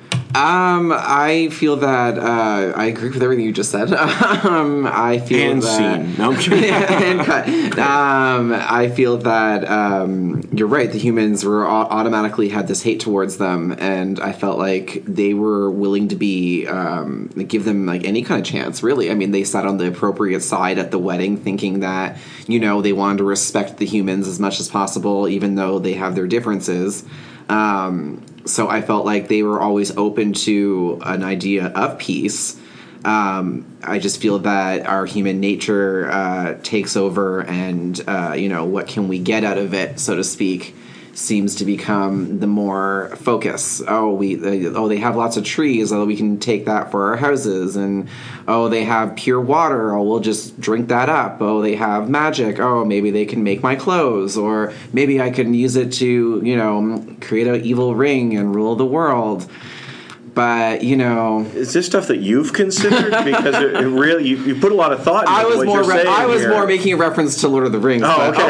Um, I feel that uh, I agree with everything you just said. um, I feel and that scene. No, I'm kidding. and cut. Um, I feel that um, you're right. The humans were automatically had this hate towards them, and I felt like they were willing to be um, give them like any kind of chance. Really, I mean, they sat on the appropriate side at the wedding, thinking that you know they wanted to respect the humans as much as possible, even though they have their differences. Um, so I felt like they were always open to an idea of peace. Um, I just feel that our human nature uh, takes over, and uh, you know, what can we get out of it, so to speak, seems to become the more focus. Oh, we uh, oh they have lots of trees. Oh, we can take that for our houses, and oh, they have pure water. Oh, we'll just drink that up. Oh, they have magic. Oh, maybe they can make my clothes, or maybe I can use it to you know create an evil ring and rule the world. But you know, is this stuff that you've considered? Because it, it really, you, you put a lot of thought into I was what more. you're Re- saying I was here. more making a reference to Lord of the Rings. Oh, but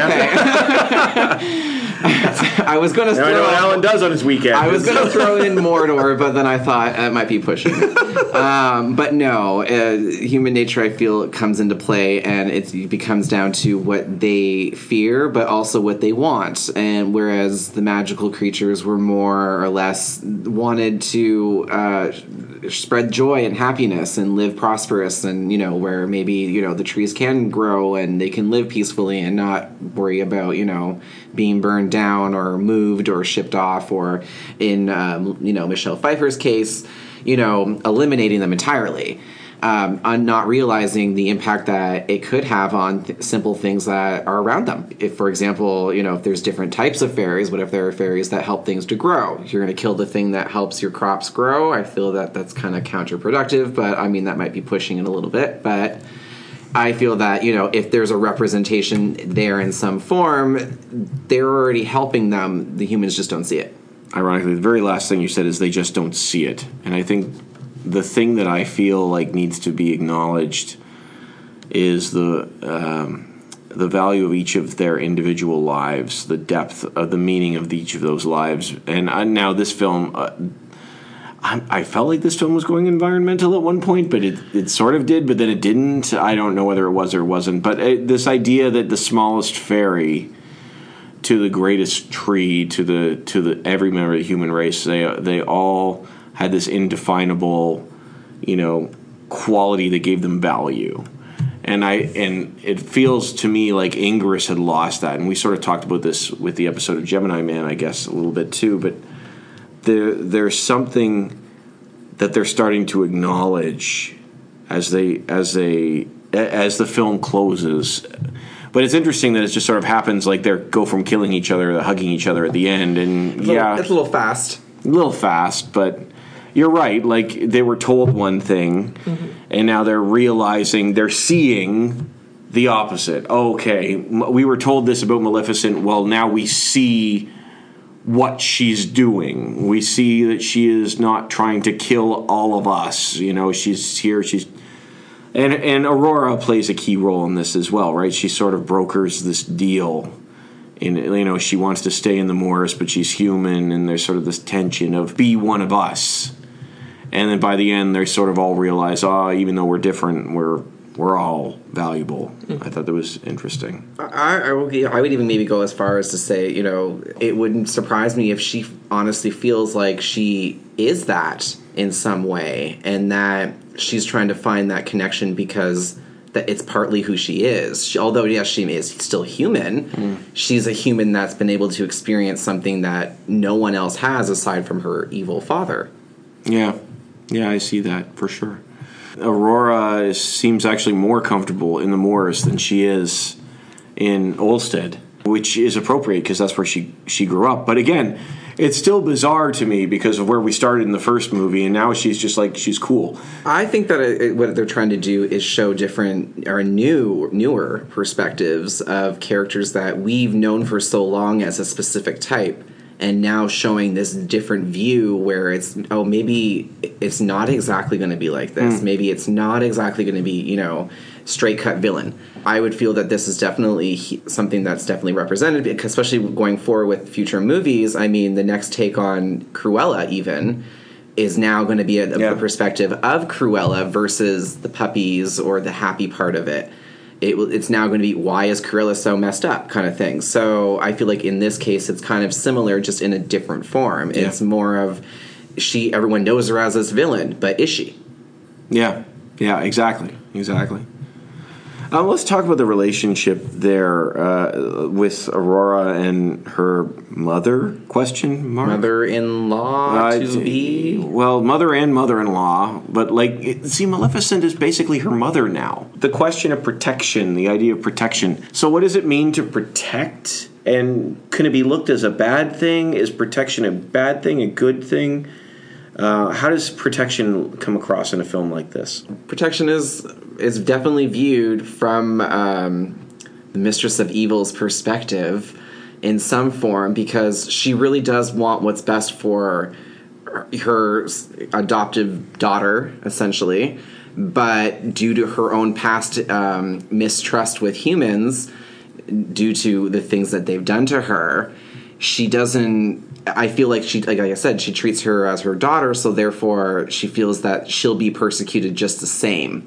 okay. okay. I was going to throw. I know what Alan does on his weekend. I was going to throw in Mordor, but then I thought that might be pushing. um, but no, uh, human nature, I feel, comes into play, and it becomes down to what they fear, but also what they want. And whereas the magical creatures were more or less wanted to uh, spread joy and happiness and live prosperous, and you know, where maybe you know the trees can grow and they can live peacefully and not worry about you know being burned down or moved or shipped off, or in um, you know Michelle Pfeiffer's case, you know eliminating them entirely, um, on not realizing the impact that it could have on th- simple things that are around them. If, for example, you know if there's different types of fairies, what if there are fairies that help things to grow? If you're going to kill the thing that helps your crops grow, I feel that that's kind of counterproductive. But I mean that might be pushing it a little bit, but I feel that, you know, if there's a representation there in some form, they're already helping them. The humans just don't see it. Ironically, the very last thing you said is they just don't see it. And I think the thing that I feel like needs to be acknowledged is the um, the value of each of their individual lives, the depth of the meaning of each of those lives. And I, now this film... Uh, I, I felt like this film was going environmental at one point, but it, it sort of did, but then it didn't. I don't know whether it was or wasn't. But it, this idea that the smallest fairy to the greatest tree to the to the every member of the human race, they they all had this indefinable, you know, quality that gave them value. And I and it feels to me like Ingress had lost that. And we sort of talked about this with the episode of Gemini Man, I guess, a little bit too, but There, there's something that they're starting to acknowledge as they as they a- as the film closes. But it's interesting that it just sort of happens like they go from killing each other to hugging each other at the end, and It's yeah, a little, it's a little fast. a little fast, but you're right. Like, they were told one thing, mm-hmm. and now they're realizing, they're seeing the opposite. Okay, we were told this about Maleficent. Well, now we see what she's doing. We see that she is not trying to kill all of us. You know, she's here, she's... And and Aurora plays a key role in this as well, right? She sort of brokers this deal. In, you know, she wants to stay in the Moors, but she's human, and there's sort of this tension of be one of us. And then by the end, they sort of all realize, oh, even though we're different, we're we're all valuable. Mm-hmm. I thought that was interesting. I, I, would, I would even maybe go as far as to say, you know, it wouldn't surprise me if she honestly feels like she is that in some way, and that she's trying to find that connection because that it's partly who she is. She, although, yes, she is still human, mm. she's a human that's been able to experience something that no one else has aside from her evil father. Yeah. Yeah, I see that for sure. Aurora is, seems actually more comfortable in the Moors than she is in Olstead, which is appropriate because that's where she, she grew up. But again, it's still bizarre to me because of where we started in the first movie, and now she's just like, she's cool. I think that it, what they're trying to do is show different or new, newer perspectives of characters that we've known for so long as a specific type, and now showing this different view where it's, oh, maybe it's not exactly going to be like this. Mm. Maybe it's not exactly going to be, you know, straight-cut villain. I would feel that this is definitely something that's definitely represented, because especially going forward with future movies. I mean, the next take on Cruella even is now going to be a, a yeah. perspective of Cruella versus the puppies or the happy part of it. It, it's now going to be, why is Cruella so messed up kind of thing. So I feel like in this case it's kind of similar, just in a different form. Yeah. It's more of, she, everyone knows her as this villain, but is she? Yeah, yeah, exactly, exactly. Um, let's talk about the relationship there uh, with Aurora and her mother, question mark? Mother-in-law uh, to be? Well, mother and mother-in-law, but, like, it, see, Maleficent is basically her mother now. The question of protection, the idea of protection. So what does it mean to protect? And can it be looked as a bad thing? Is protection a bad thing, a good thing? Uh, how does protection come across in a film like this? Protection is is definitely viewed from um, the Mistress of Evil's perspective in some form, because she really does want what's best for her adoptive daughter, essentially. But due to her own past um, mistrust with humans, due to the things that they've done to her, she doesn't... I feel like she, like I said, she treats her as her daughter, so therefore she feels that she'll be persecuted just the same.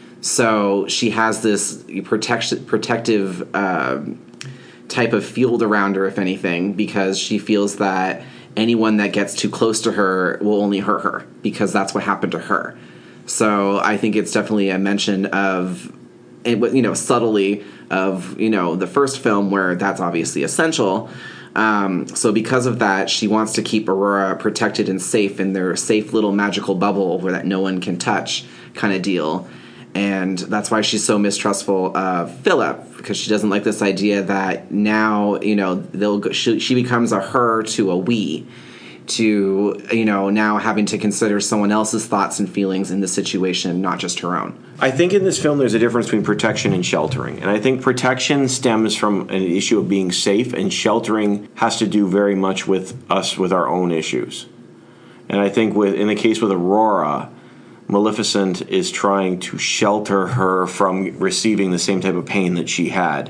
So she has this protect, protective uh, type of field around her, if anything, because she feels that anyone that gets too close to her will only hurt her, because that's what happened to her. So I think it's definitely a mention of, you know, subtly of, you know, the first film, where that's obviously essential. Um, so because of that, she wants to keep Aurora protected and safe in their safe little magical bubble where that no one can touch kind of deal. And that's why she's so mistrustful of Philip, because she doesn't like this idea that now, you know, they'll go, she, she becomes a her to a we, to, you know, now having to consider someone else's thoughts and feelings in the situation, not just her own. I think in this film there's a difference between protection and sheltering. And I think protection stems from an issue of being safe, and sheltering has to do very much with us, with our own issues. And I think with in the case with Aurora, Maleficent is trying to shelter her from receiving the same type of pain that she had.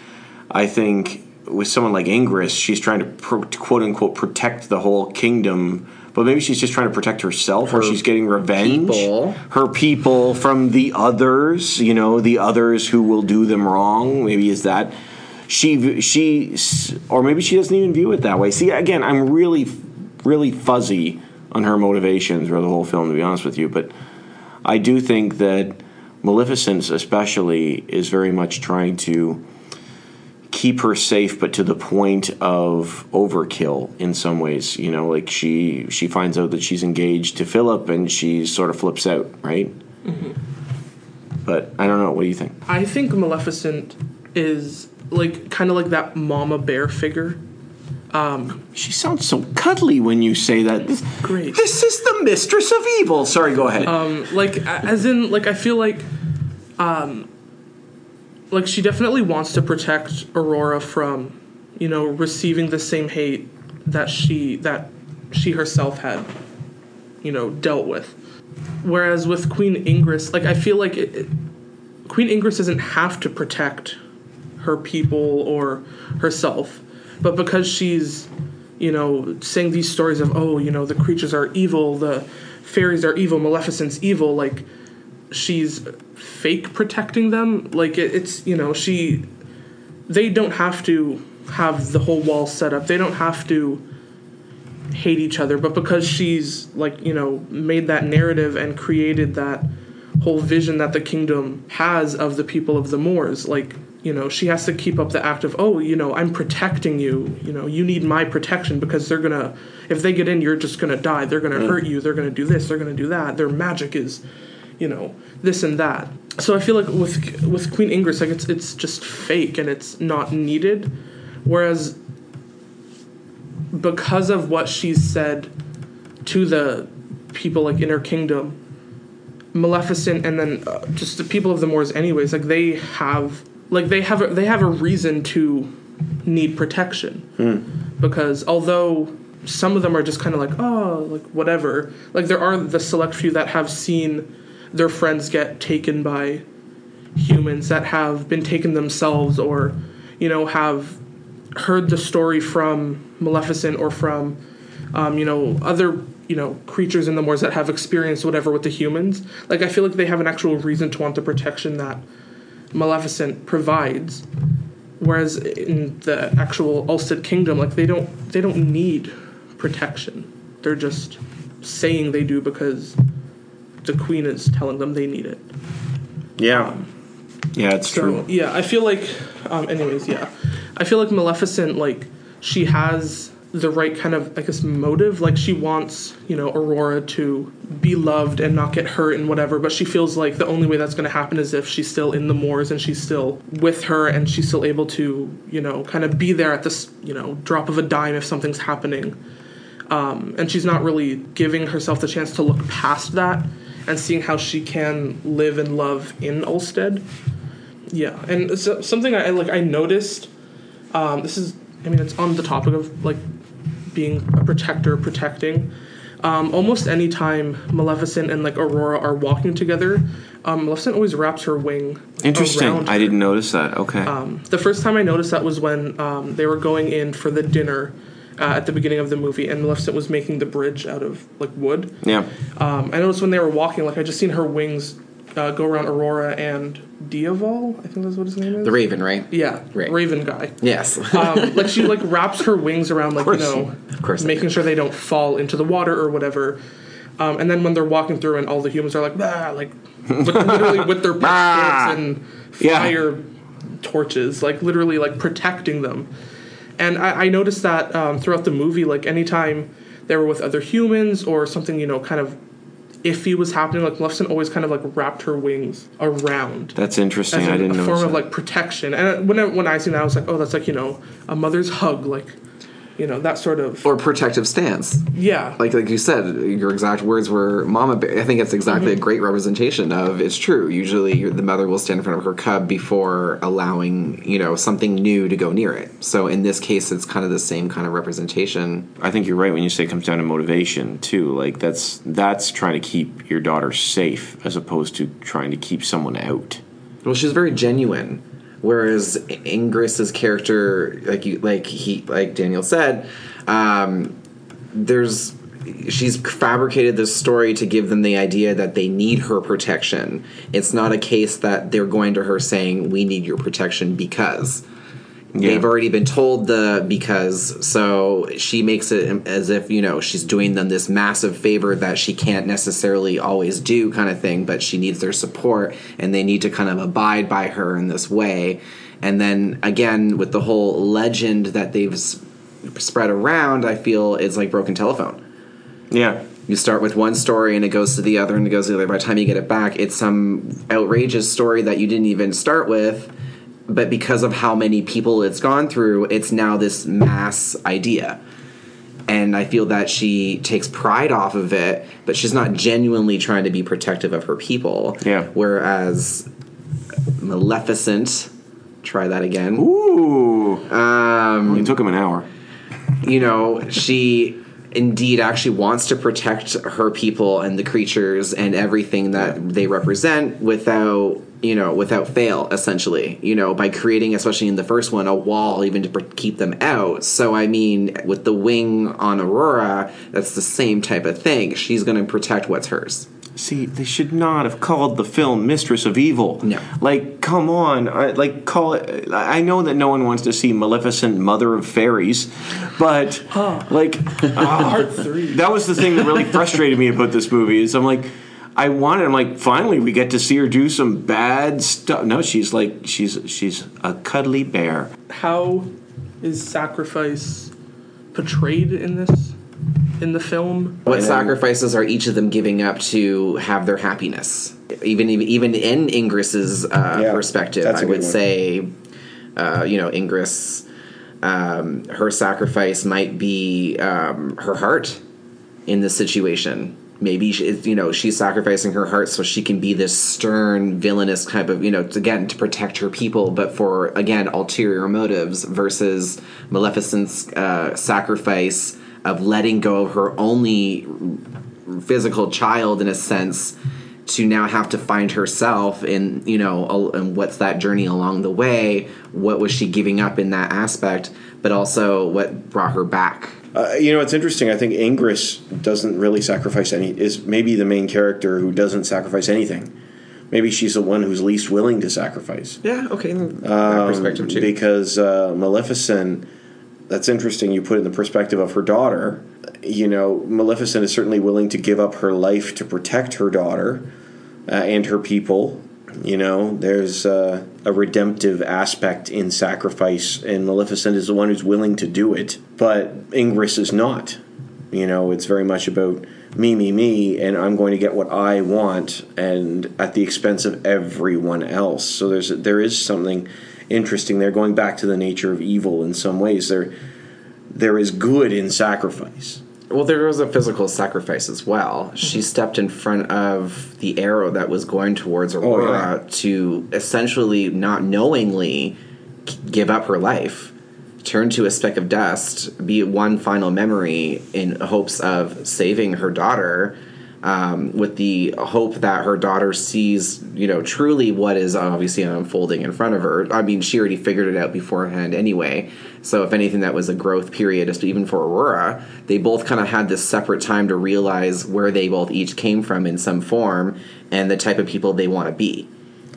I think with someone like Ingress, she's trying to pro- quote-unquote protect the whole kingdom, but maybe she's just trying to protect herself, her or she's getting revenge. People. Her people from the others, you know, the others who will do them wrong. Maybe is that. She, she, or maybe she doesn't even view it that way. See, again, I'm really, really fuzzy on her motivations for the whole film, to be honest with you, but I do think that Maleficent especially is very much trying to keep her safe, but to the point of overkill in some ways. You know, like she she finds out that she's engaged to Philip, and she sort of flips out, right? Mm-hmm. But I don't know. What do you think? I think Maleficent is like kind of like that mama bear figure. Um, she sounds so cuddly when you say that. This, great. This is the mistress of evil. Sorry, go ahead. Um, like as in like I feel like, um, like she definitely wants to protect Aurora from, you know, receiving the same hate that she that she herself had, you know, dealt with. Whereas with Queen Ingress, like I feel like it, it, Queen Ingress doesn't have to protect her people or herself, but because she's, you know, saying these stories of, oh, you know, the creatures are evil, the fairies are evil, Maleficent's evil, like she's fake protecting them. Like it, it's, you know, she, they don't have to have the whole wall set up. They don't have to hate each other, but because she's like, you know, made that narrative and created that whole vision that the kingdom has of the people of the Moors, like, you know, she has to keep up the act of, oh, you know, I'm protecting you, you know, you need my protection because they're gonna, if they get in, you're just gonna die, they're gonna mm. hurt you, they're gonna do this, they're gonna do that, their magic is, you know, this and that. So I feel like with with Queen Ingress, like it's it's just fake and it's not needed, whereas because of what she's said to the people like in her kingdom, Maleficent and then uh, just the people of the Moors anyways, like they have like they have a, they have a reason to need protection. Mm. Because although some of them are just kind of like, oh, like whatever, like there are the select few that have seen their friends get taken by humans, that have been taken themselves, or, you know, have heard the story from Maleficent or from, um, you know, other, you know, creatures in the Moors that have experienced whatever with the humans. Like, I feel like they have an actual reason to want the protection that Maleficent provides. Whereas in the actual Ulster Kingdom, like, they don't, they don't need protection. They're just saying they do because the queen is telling them they need it. Yeah. Um, yeah, it's so, true. Yeah, I feel like, um, anyways, yeah. I feel like Maleficent, like, she has the right kind of, I guess, motive. Like, she wants, you know, Aurora to be loved and not get hurt and whatever, but she feels like the only way that's going to happen is if she's still in the Moors and she's still with her and she's still able to, you know, kind of be there at this, you know, drop of a dime if something's happening. Um, and she's not really giving herself the chance to look past that and seeing how she can live and love in Ulstead. Yeah, and so, something I like I noticed, um, this is, I mean, it's on the topic of, like, being a protector, protecting. Um, almost any time Maleficent and, like, Aurora are walking together, um, Maleficent always wraps her wing Interesting. around her. I didn't notice that. Okay. Um, the first time I noticed that was when um, they were going in for the dinner uh, at the beginning of the movie, and Maleficent was making the bridge out of, like, wood. Yeah. Um, I noticed when they were walking, like, I just seen her wings uh, go around Aurora and Diaval, I think that's what his name is. The Raven, right? Yeah, right. Raven guy. Yes. um, like, she, like, wraps her wings around, like, you know, of course making sure they don't fall into the water or whatever. Um, and then when they're walking through and all the humans are like, bah, like, with, literally with their pitchforks and fire yeah. torches, like, literally, like, protecting them. And I, I noticed that um, throughout the movie, like, anytime they were with other humans or something, you know, kind of iffy was happening, like, Maleficent always kind of, like, wrapped her wings around. That's interesting. As I didn't know. A form that. of, like, protection. And when I, when I seen that, I was like, oh, that's like, you know, a mother's hug, like, you know, that sort of... Or protective stance. Yeah. Like like you said, your exact words were mama bear. I think it's exactly mm-hmm. a great representation of, it's true. Usually the mother will stand in front of her cub before allowing, you know, something new to go near it. So in this case, it's kind of the same kind of representation. I think you're right when you say it comes down to motivation, too. Like, that's that's trying to keep your daughter safe as opposed to trying to keep someone out. Well, she's very genuine. Whereas Ingress's character, like you, like he, like Daniel said, um, there's she's fabricated this story to give them the idea that they need her protection. It's not a case that they're going to her saying, "We need your protection," because yeah. they've already been told the because. So she makes it as if, you know, she's doing them this massive favor that she can't necessarily always do, kind of thing. But she needs their support, and they need to kind of abide by her in this way. And then again, with the whole legend that they've s- spread around, I feel it's like broken telephone. Yeah. you start with one story and it goes to the other and it goes to the other. By the time you get it back, it's some outrageous story that you didn't even start with, but because of how many people it's gone through, it's now this mass idea. And I feel that she takes pride off of it, but she's not genuinely trying to be protective of her people. Yeah. Whereas Maleficent, try that again. Ooh. Um, It took him an hour. you know, she indeed actually wants to protect her people and the creatures and everything that they represent without, you know, without fail, essentially, you know, by creating, especially in the first one, a wall even to pr- keep them out. So, I mean, with the wing on Aurora, that's the same type of thing. She's going to protect what's hers. See, they should not have called the film Mistress of Evil. No. Like, come on. I, like, call it... I know that no one wants to see Maleficent, Mother of Fairies, but, Huh. like... ah, Part three. that was the thing that really frustrated me about this movie, is I'm like... I wanted... I'm like, finally, we get to see her do some bad stuff. No, she's like... She's, she's a cuddly bear. How is sacrifice portrayed in this, in the film? What And- sacrifices are each of them giving up to have their happiness? Even even in Ingress's uh, Yeah, perspective, that's a I would good one. say, uh, you know, Ingress, um, her sacrifice might be um, her heart in this situation. Maybe she, you know, she's sacrificing her heart so she can be this stern, villainous type of, you know, again to protect her people, but for again ulterior motives. Versus Maleficent's uh, sacrifice of letting go of her only physical child, in a sense, to now have to find herself in, you know, and what's that journey along the way? What was she giving up in that aspect? But also what brought her back. Uh, you know, it's interesting. I think Ingress doesn't really sacrifice any. Is maybe the main character who doesn't sacrifice anything. Maybe she's the one who's least willing to sacrifice. Yeah, okay, that Um, perspective too. Because uh, Maleficent, that's interesting. You put it in the perspective of her daughter. You know, Maleficent is certainly willing to give up her life to protect her daughter uh, and her people. You know, there's uh, a redemptive aspect in sacrifice, and Maleficent is the one who's willing to do it. But Ingress is not. You know, it's very much about me, me, me, and I'm going to get what I want, and at the expense of everyone else. So there's there is something interesting there, going back to the nature of evil in some ways. There, there is good in sacrifice. Well, there was a physical sacrifice as well. She stepped in front of the arrow that was going towards Aurora Oh, yeah. to essentially, not knowingly, k- give up her life, turn to a speck of dust, be one final memory in hopes of saving her daughter, um, with the hope that her daughter sees, you know, truly what is obviously unfolding in front of her. I mean, she already figured it out beforehand anyway. So if anything, that was a growth period, just even for Aurora. They both kind of had this separate time to realize where they both each came from in some form and the type of people they want to be.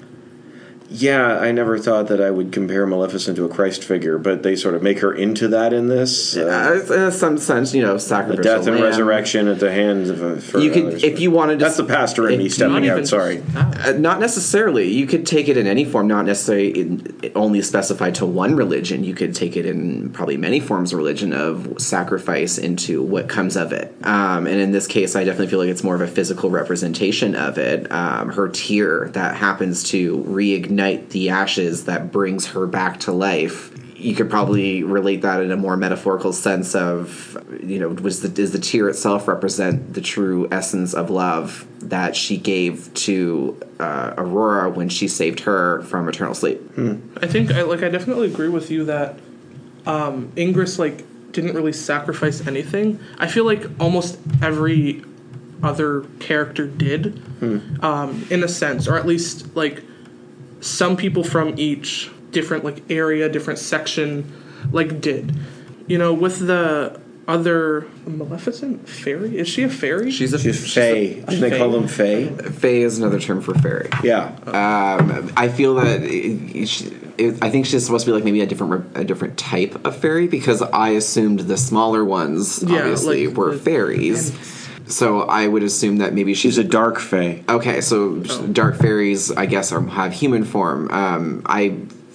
Yeah, I never thought that I would compare Maleficent to a Christ figure, but they sort of make her into that in this. Uh, Uh, in some sense, you know, the sacrificial death and lamb. resurrection at the hands of a, for You could, others. if you wanted to. That's the pastor in me if- stepping Not out. even Sorry. that. Uh, not necessarily. You could take it in any form, not necessarily in, only specified to one religion. You could take it in probably many forms of religion, of sacrifice into what comes of it. Um, and in this case, I definitely feel like it's more of a physical representation of it. Um, her tear that happens to reignite the ashes that brings her back to life. You could probably relate that in a more metaphorical sense of, you know, was the, does the tear itself represent the true essence of love that she gave to uh, Aurora when she saved her from eternal sleep? I think I like I definitely agree with you that um, Ingress like didn't really sacrifice anything. I feel like almost every other character did, um, in a sense, or at least like some people from each different like area, different section, like did. You know, with the other Maleficent fairy, is she a fairy? She's a She's Fae. Didn't they call them Fae? Fae is another term for fairy. Yeah. Um, I feel that it, it, it, I think she's supposed to be like maybe a different re- a different type of fairy, because I assumed the smaller ones Yeah, obviously like were the- fairies. So I would assume that maybe she's She's a dark Fae. okay. So dark fairies, I guess, are, have human form. Um, I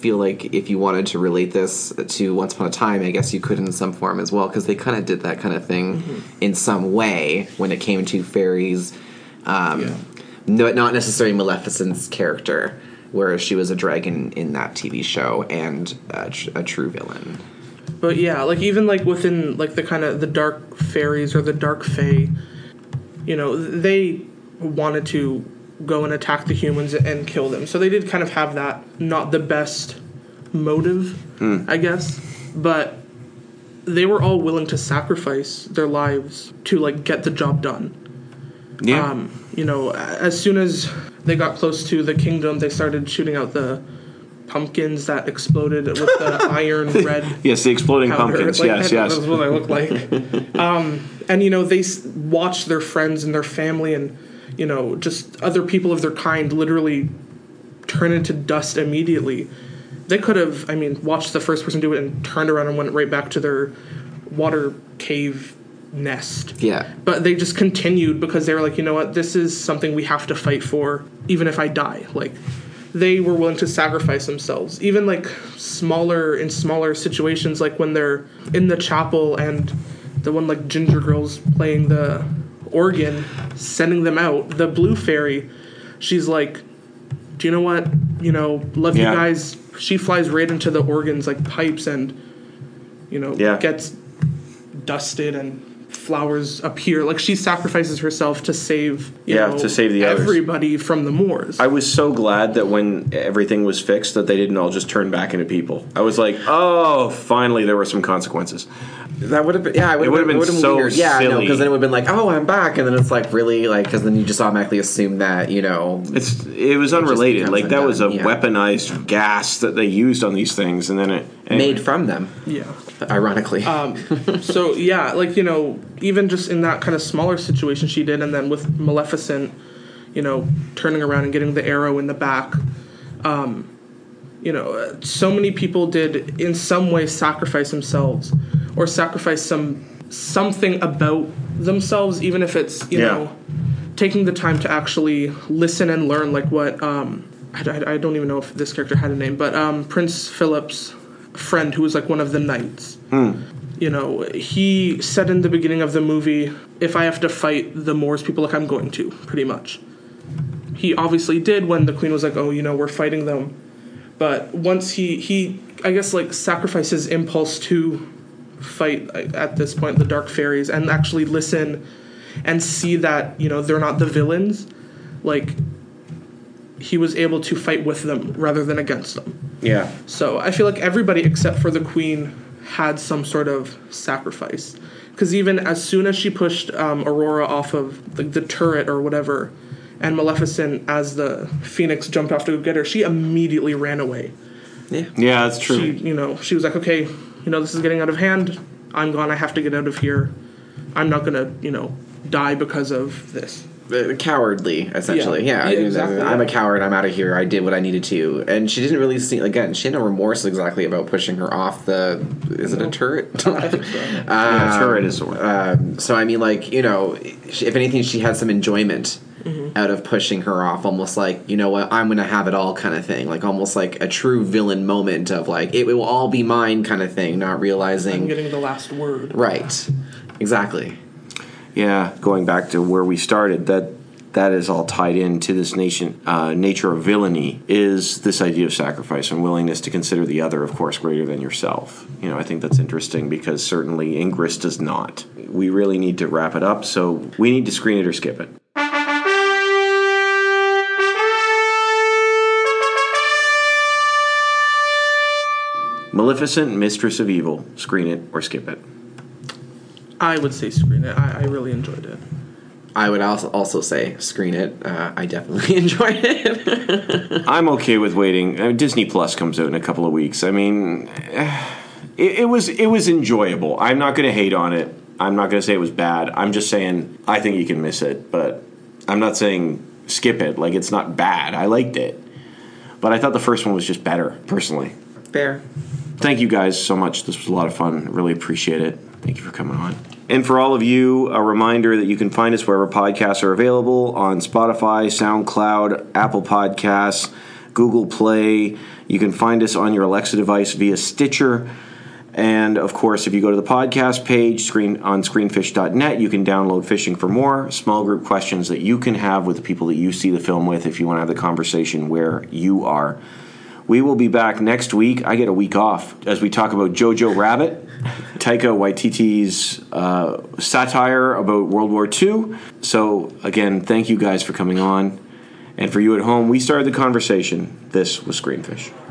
feel like if you wanted to relate this to Once Upon a Time, I guess you could in some form as well, because they kind of did that kind of thing mm-hmm. in some way when it came to fairies. Um, yeah. no, not necessarily Maleficent's character, whereas she was a dragon in that T V show and a, tr- a true villain. But yeah, like even like within like the kind of the dark fairies or the dark fae, you know, they wanted to go and attack the humans and kill them. So they did kind of have that not the best motive, mm. I guess, but they were all willing to sacrifice their lives to like get the job done. Yeah. Um, you know, as soon as they got close to the kingdom, they started shooting out the pumpkins that exploded with the iron red. Yes, the exploding powder. pumpkins. Like, yes, yes. That's what they look like. um, and you know, they s- watched their friends and their family and you know just other people of their kind literally turn into dust immediately. They could have, I mean, watched the first person do it and turned around and went right back to their water cave nest. Yeah. But they just continued because they were like, you know what, this is something we have to fight for, even if I die. Like, they were willing to sacrifice themselves. Even, like, smaller, in smaller situations, like when they're in the chapel and the one, like, ginger girl's playing the organ, sending them out, the blue fairy, she's like, do you know what, you know, love yeah. you guys. She flies right into the organ's, like, pipes and, you know, yeah. gets dusted and flowers appear. Like, she sacrifices herself to save, you yeah, know, to save the everybody others. From the Moors. I was so glad that when everything was fixed that they didn't all just turn back into people. I was like, oh, finally there were some consequences. That would have been, yeah, it would have been, been so weird. Yeah, silly. No, because then it would have been like, oh, I'm back, and then it's like, really, like, because then you just automatically assume that, you know, it's it was unrelated. It like that was a yeah. weaponized gas that they used on these things, and then it anyway. Made from them. Yeah, ironically. Um, so yeah, like you know, even just in that kind of smaller situation, she did, and then with Maleficent, you know, turning around and getting the arrow in the back. Um, you know, so many people did in some way sacrifice themselves. Or sacrifice some something about themselves, even if it's, you yeah. know, taking the time to actually listen and learn, like what, um, I, I, I don't even know if this character had a name, but um, Prince Philip's friend, who was like one of the knights. Hmm. You know, he said in the beginning of the movie, if I have to fight the Moors people, like I'm going to, pretty much. He obviously did when the queen was like, oh, you know, we're fighting them. But once he, he I guess, like, sacrificed his impulse to fight at this point the dark fairies and actually listen and see that, you know, they're not the villains, like he was able to fight with them rather than against them. Yeah. So I feel like everybody except for the queen had some sort of sacrifice, because even as soon as she pushed um, Aurora off of the, the turret or whatever, and Maleficent as the phoenix jumped off to go get her, she immediately ran away. Yeah. Yeah, that's true. She, you know, she was like, okay, you know, this is getting out of hand. I'm gone. I have to get out of here. I'm not going to, you know, die because of this. Uh, cowardly, essentially. Yeah, yeah, yeah exactly. I'm a coward. I'm out of here. I did what I needed to. And she didn't really see, again, she had no remorse exactly about pushing her off the, is it a turret? I think so. uh, yeah, turret is the word. Um, so, I mean, like, you know, if anything, she had some enjoyment mm-hmm. out of pushing her off, almost like, you know what, I'm going to have it all kind of thing. Like, almost like a true villain moment of, like, it will all be mine kind of thing, not realizing. I'm getting the last word. Right. Exactly. Yeah, going back to where we started, that that is all tied into this nation uh, nature of villainy, is this idea of sacrifice and willingness to consider the other, of course, greater than yourself. You know, I think that's interesting because certainly Ingress does not. We really need to wrap it up, so we need to screen it or skip it. Maleficent, Mistress of Evil, screen it or skip it. I would say screen it. I, I really enjoyed it. I would also also say screen it. Uh, I definitely enjoyed it. I'm okay with waiting. Uh, Disney Plus comes out in a couple of weeks. I mean, uh, it, it was it was enjoyable. I'm not going to hate on it. I'm not going to say it was bad. I'm just saying I think you can miss it. But I'm not saying skip it. Like, it's not bad. I liked it. But I thought the first one was just better, personally. Fair. Thank you guys so much. This was a lot of fun. Really appreciate it. Thank you for coming on. And for all of you, a reminder that you can find us wherever podcasts are available, on Spotify, SoundCloud, Apple Podcasts, Google Play, You can find us on your Alexa device via Stitcher. And, of course, if you go to the podcast page screen on screenfish dot net, you can download Fishing for More, small group questions that you can have with the people that you see the film with if you want to have the conversation where you are. We will be back next week. I get a week off as we talk about Jojo Rabbit, Taika Waititi's uh, satire about World War Two. So, again, thank you guys for coming on. And for you at home, we started the conversation. This was Screenfish.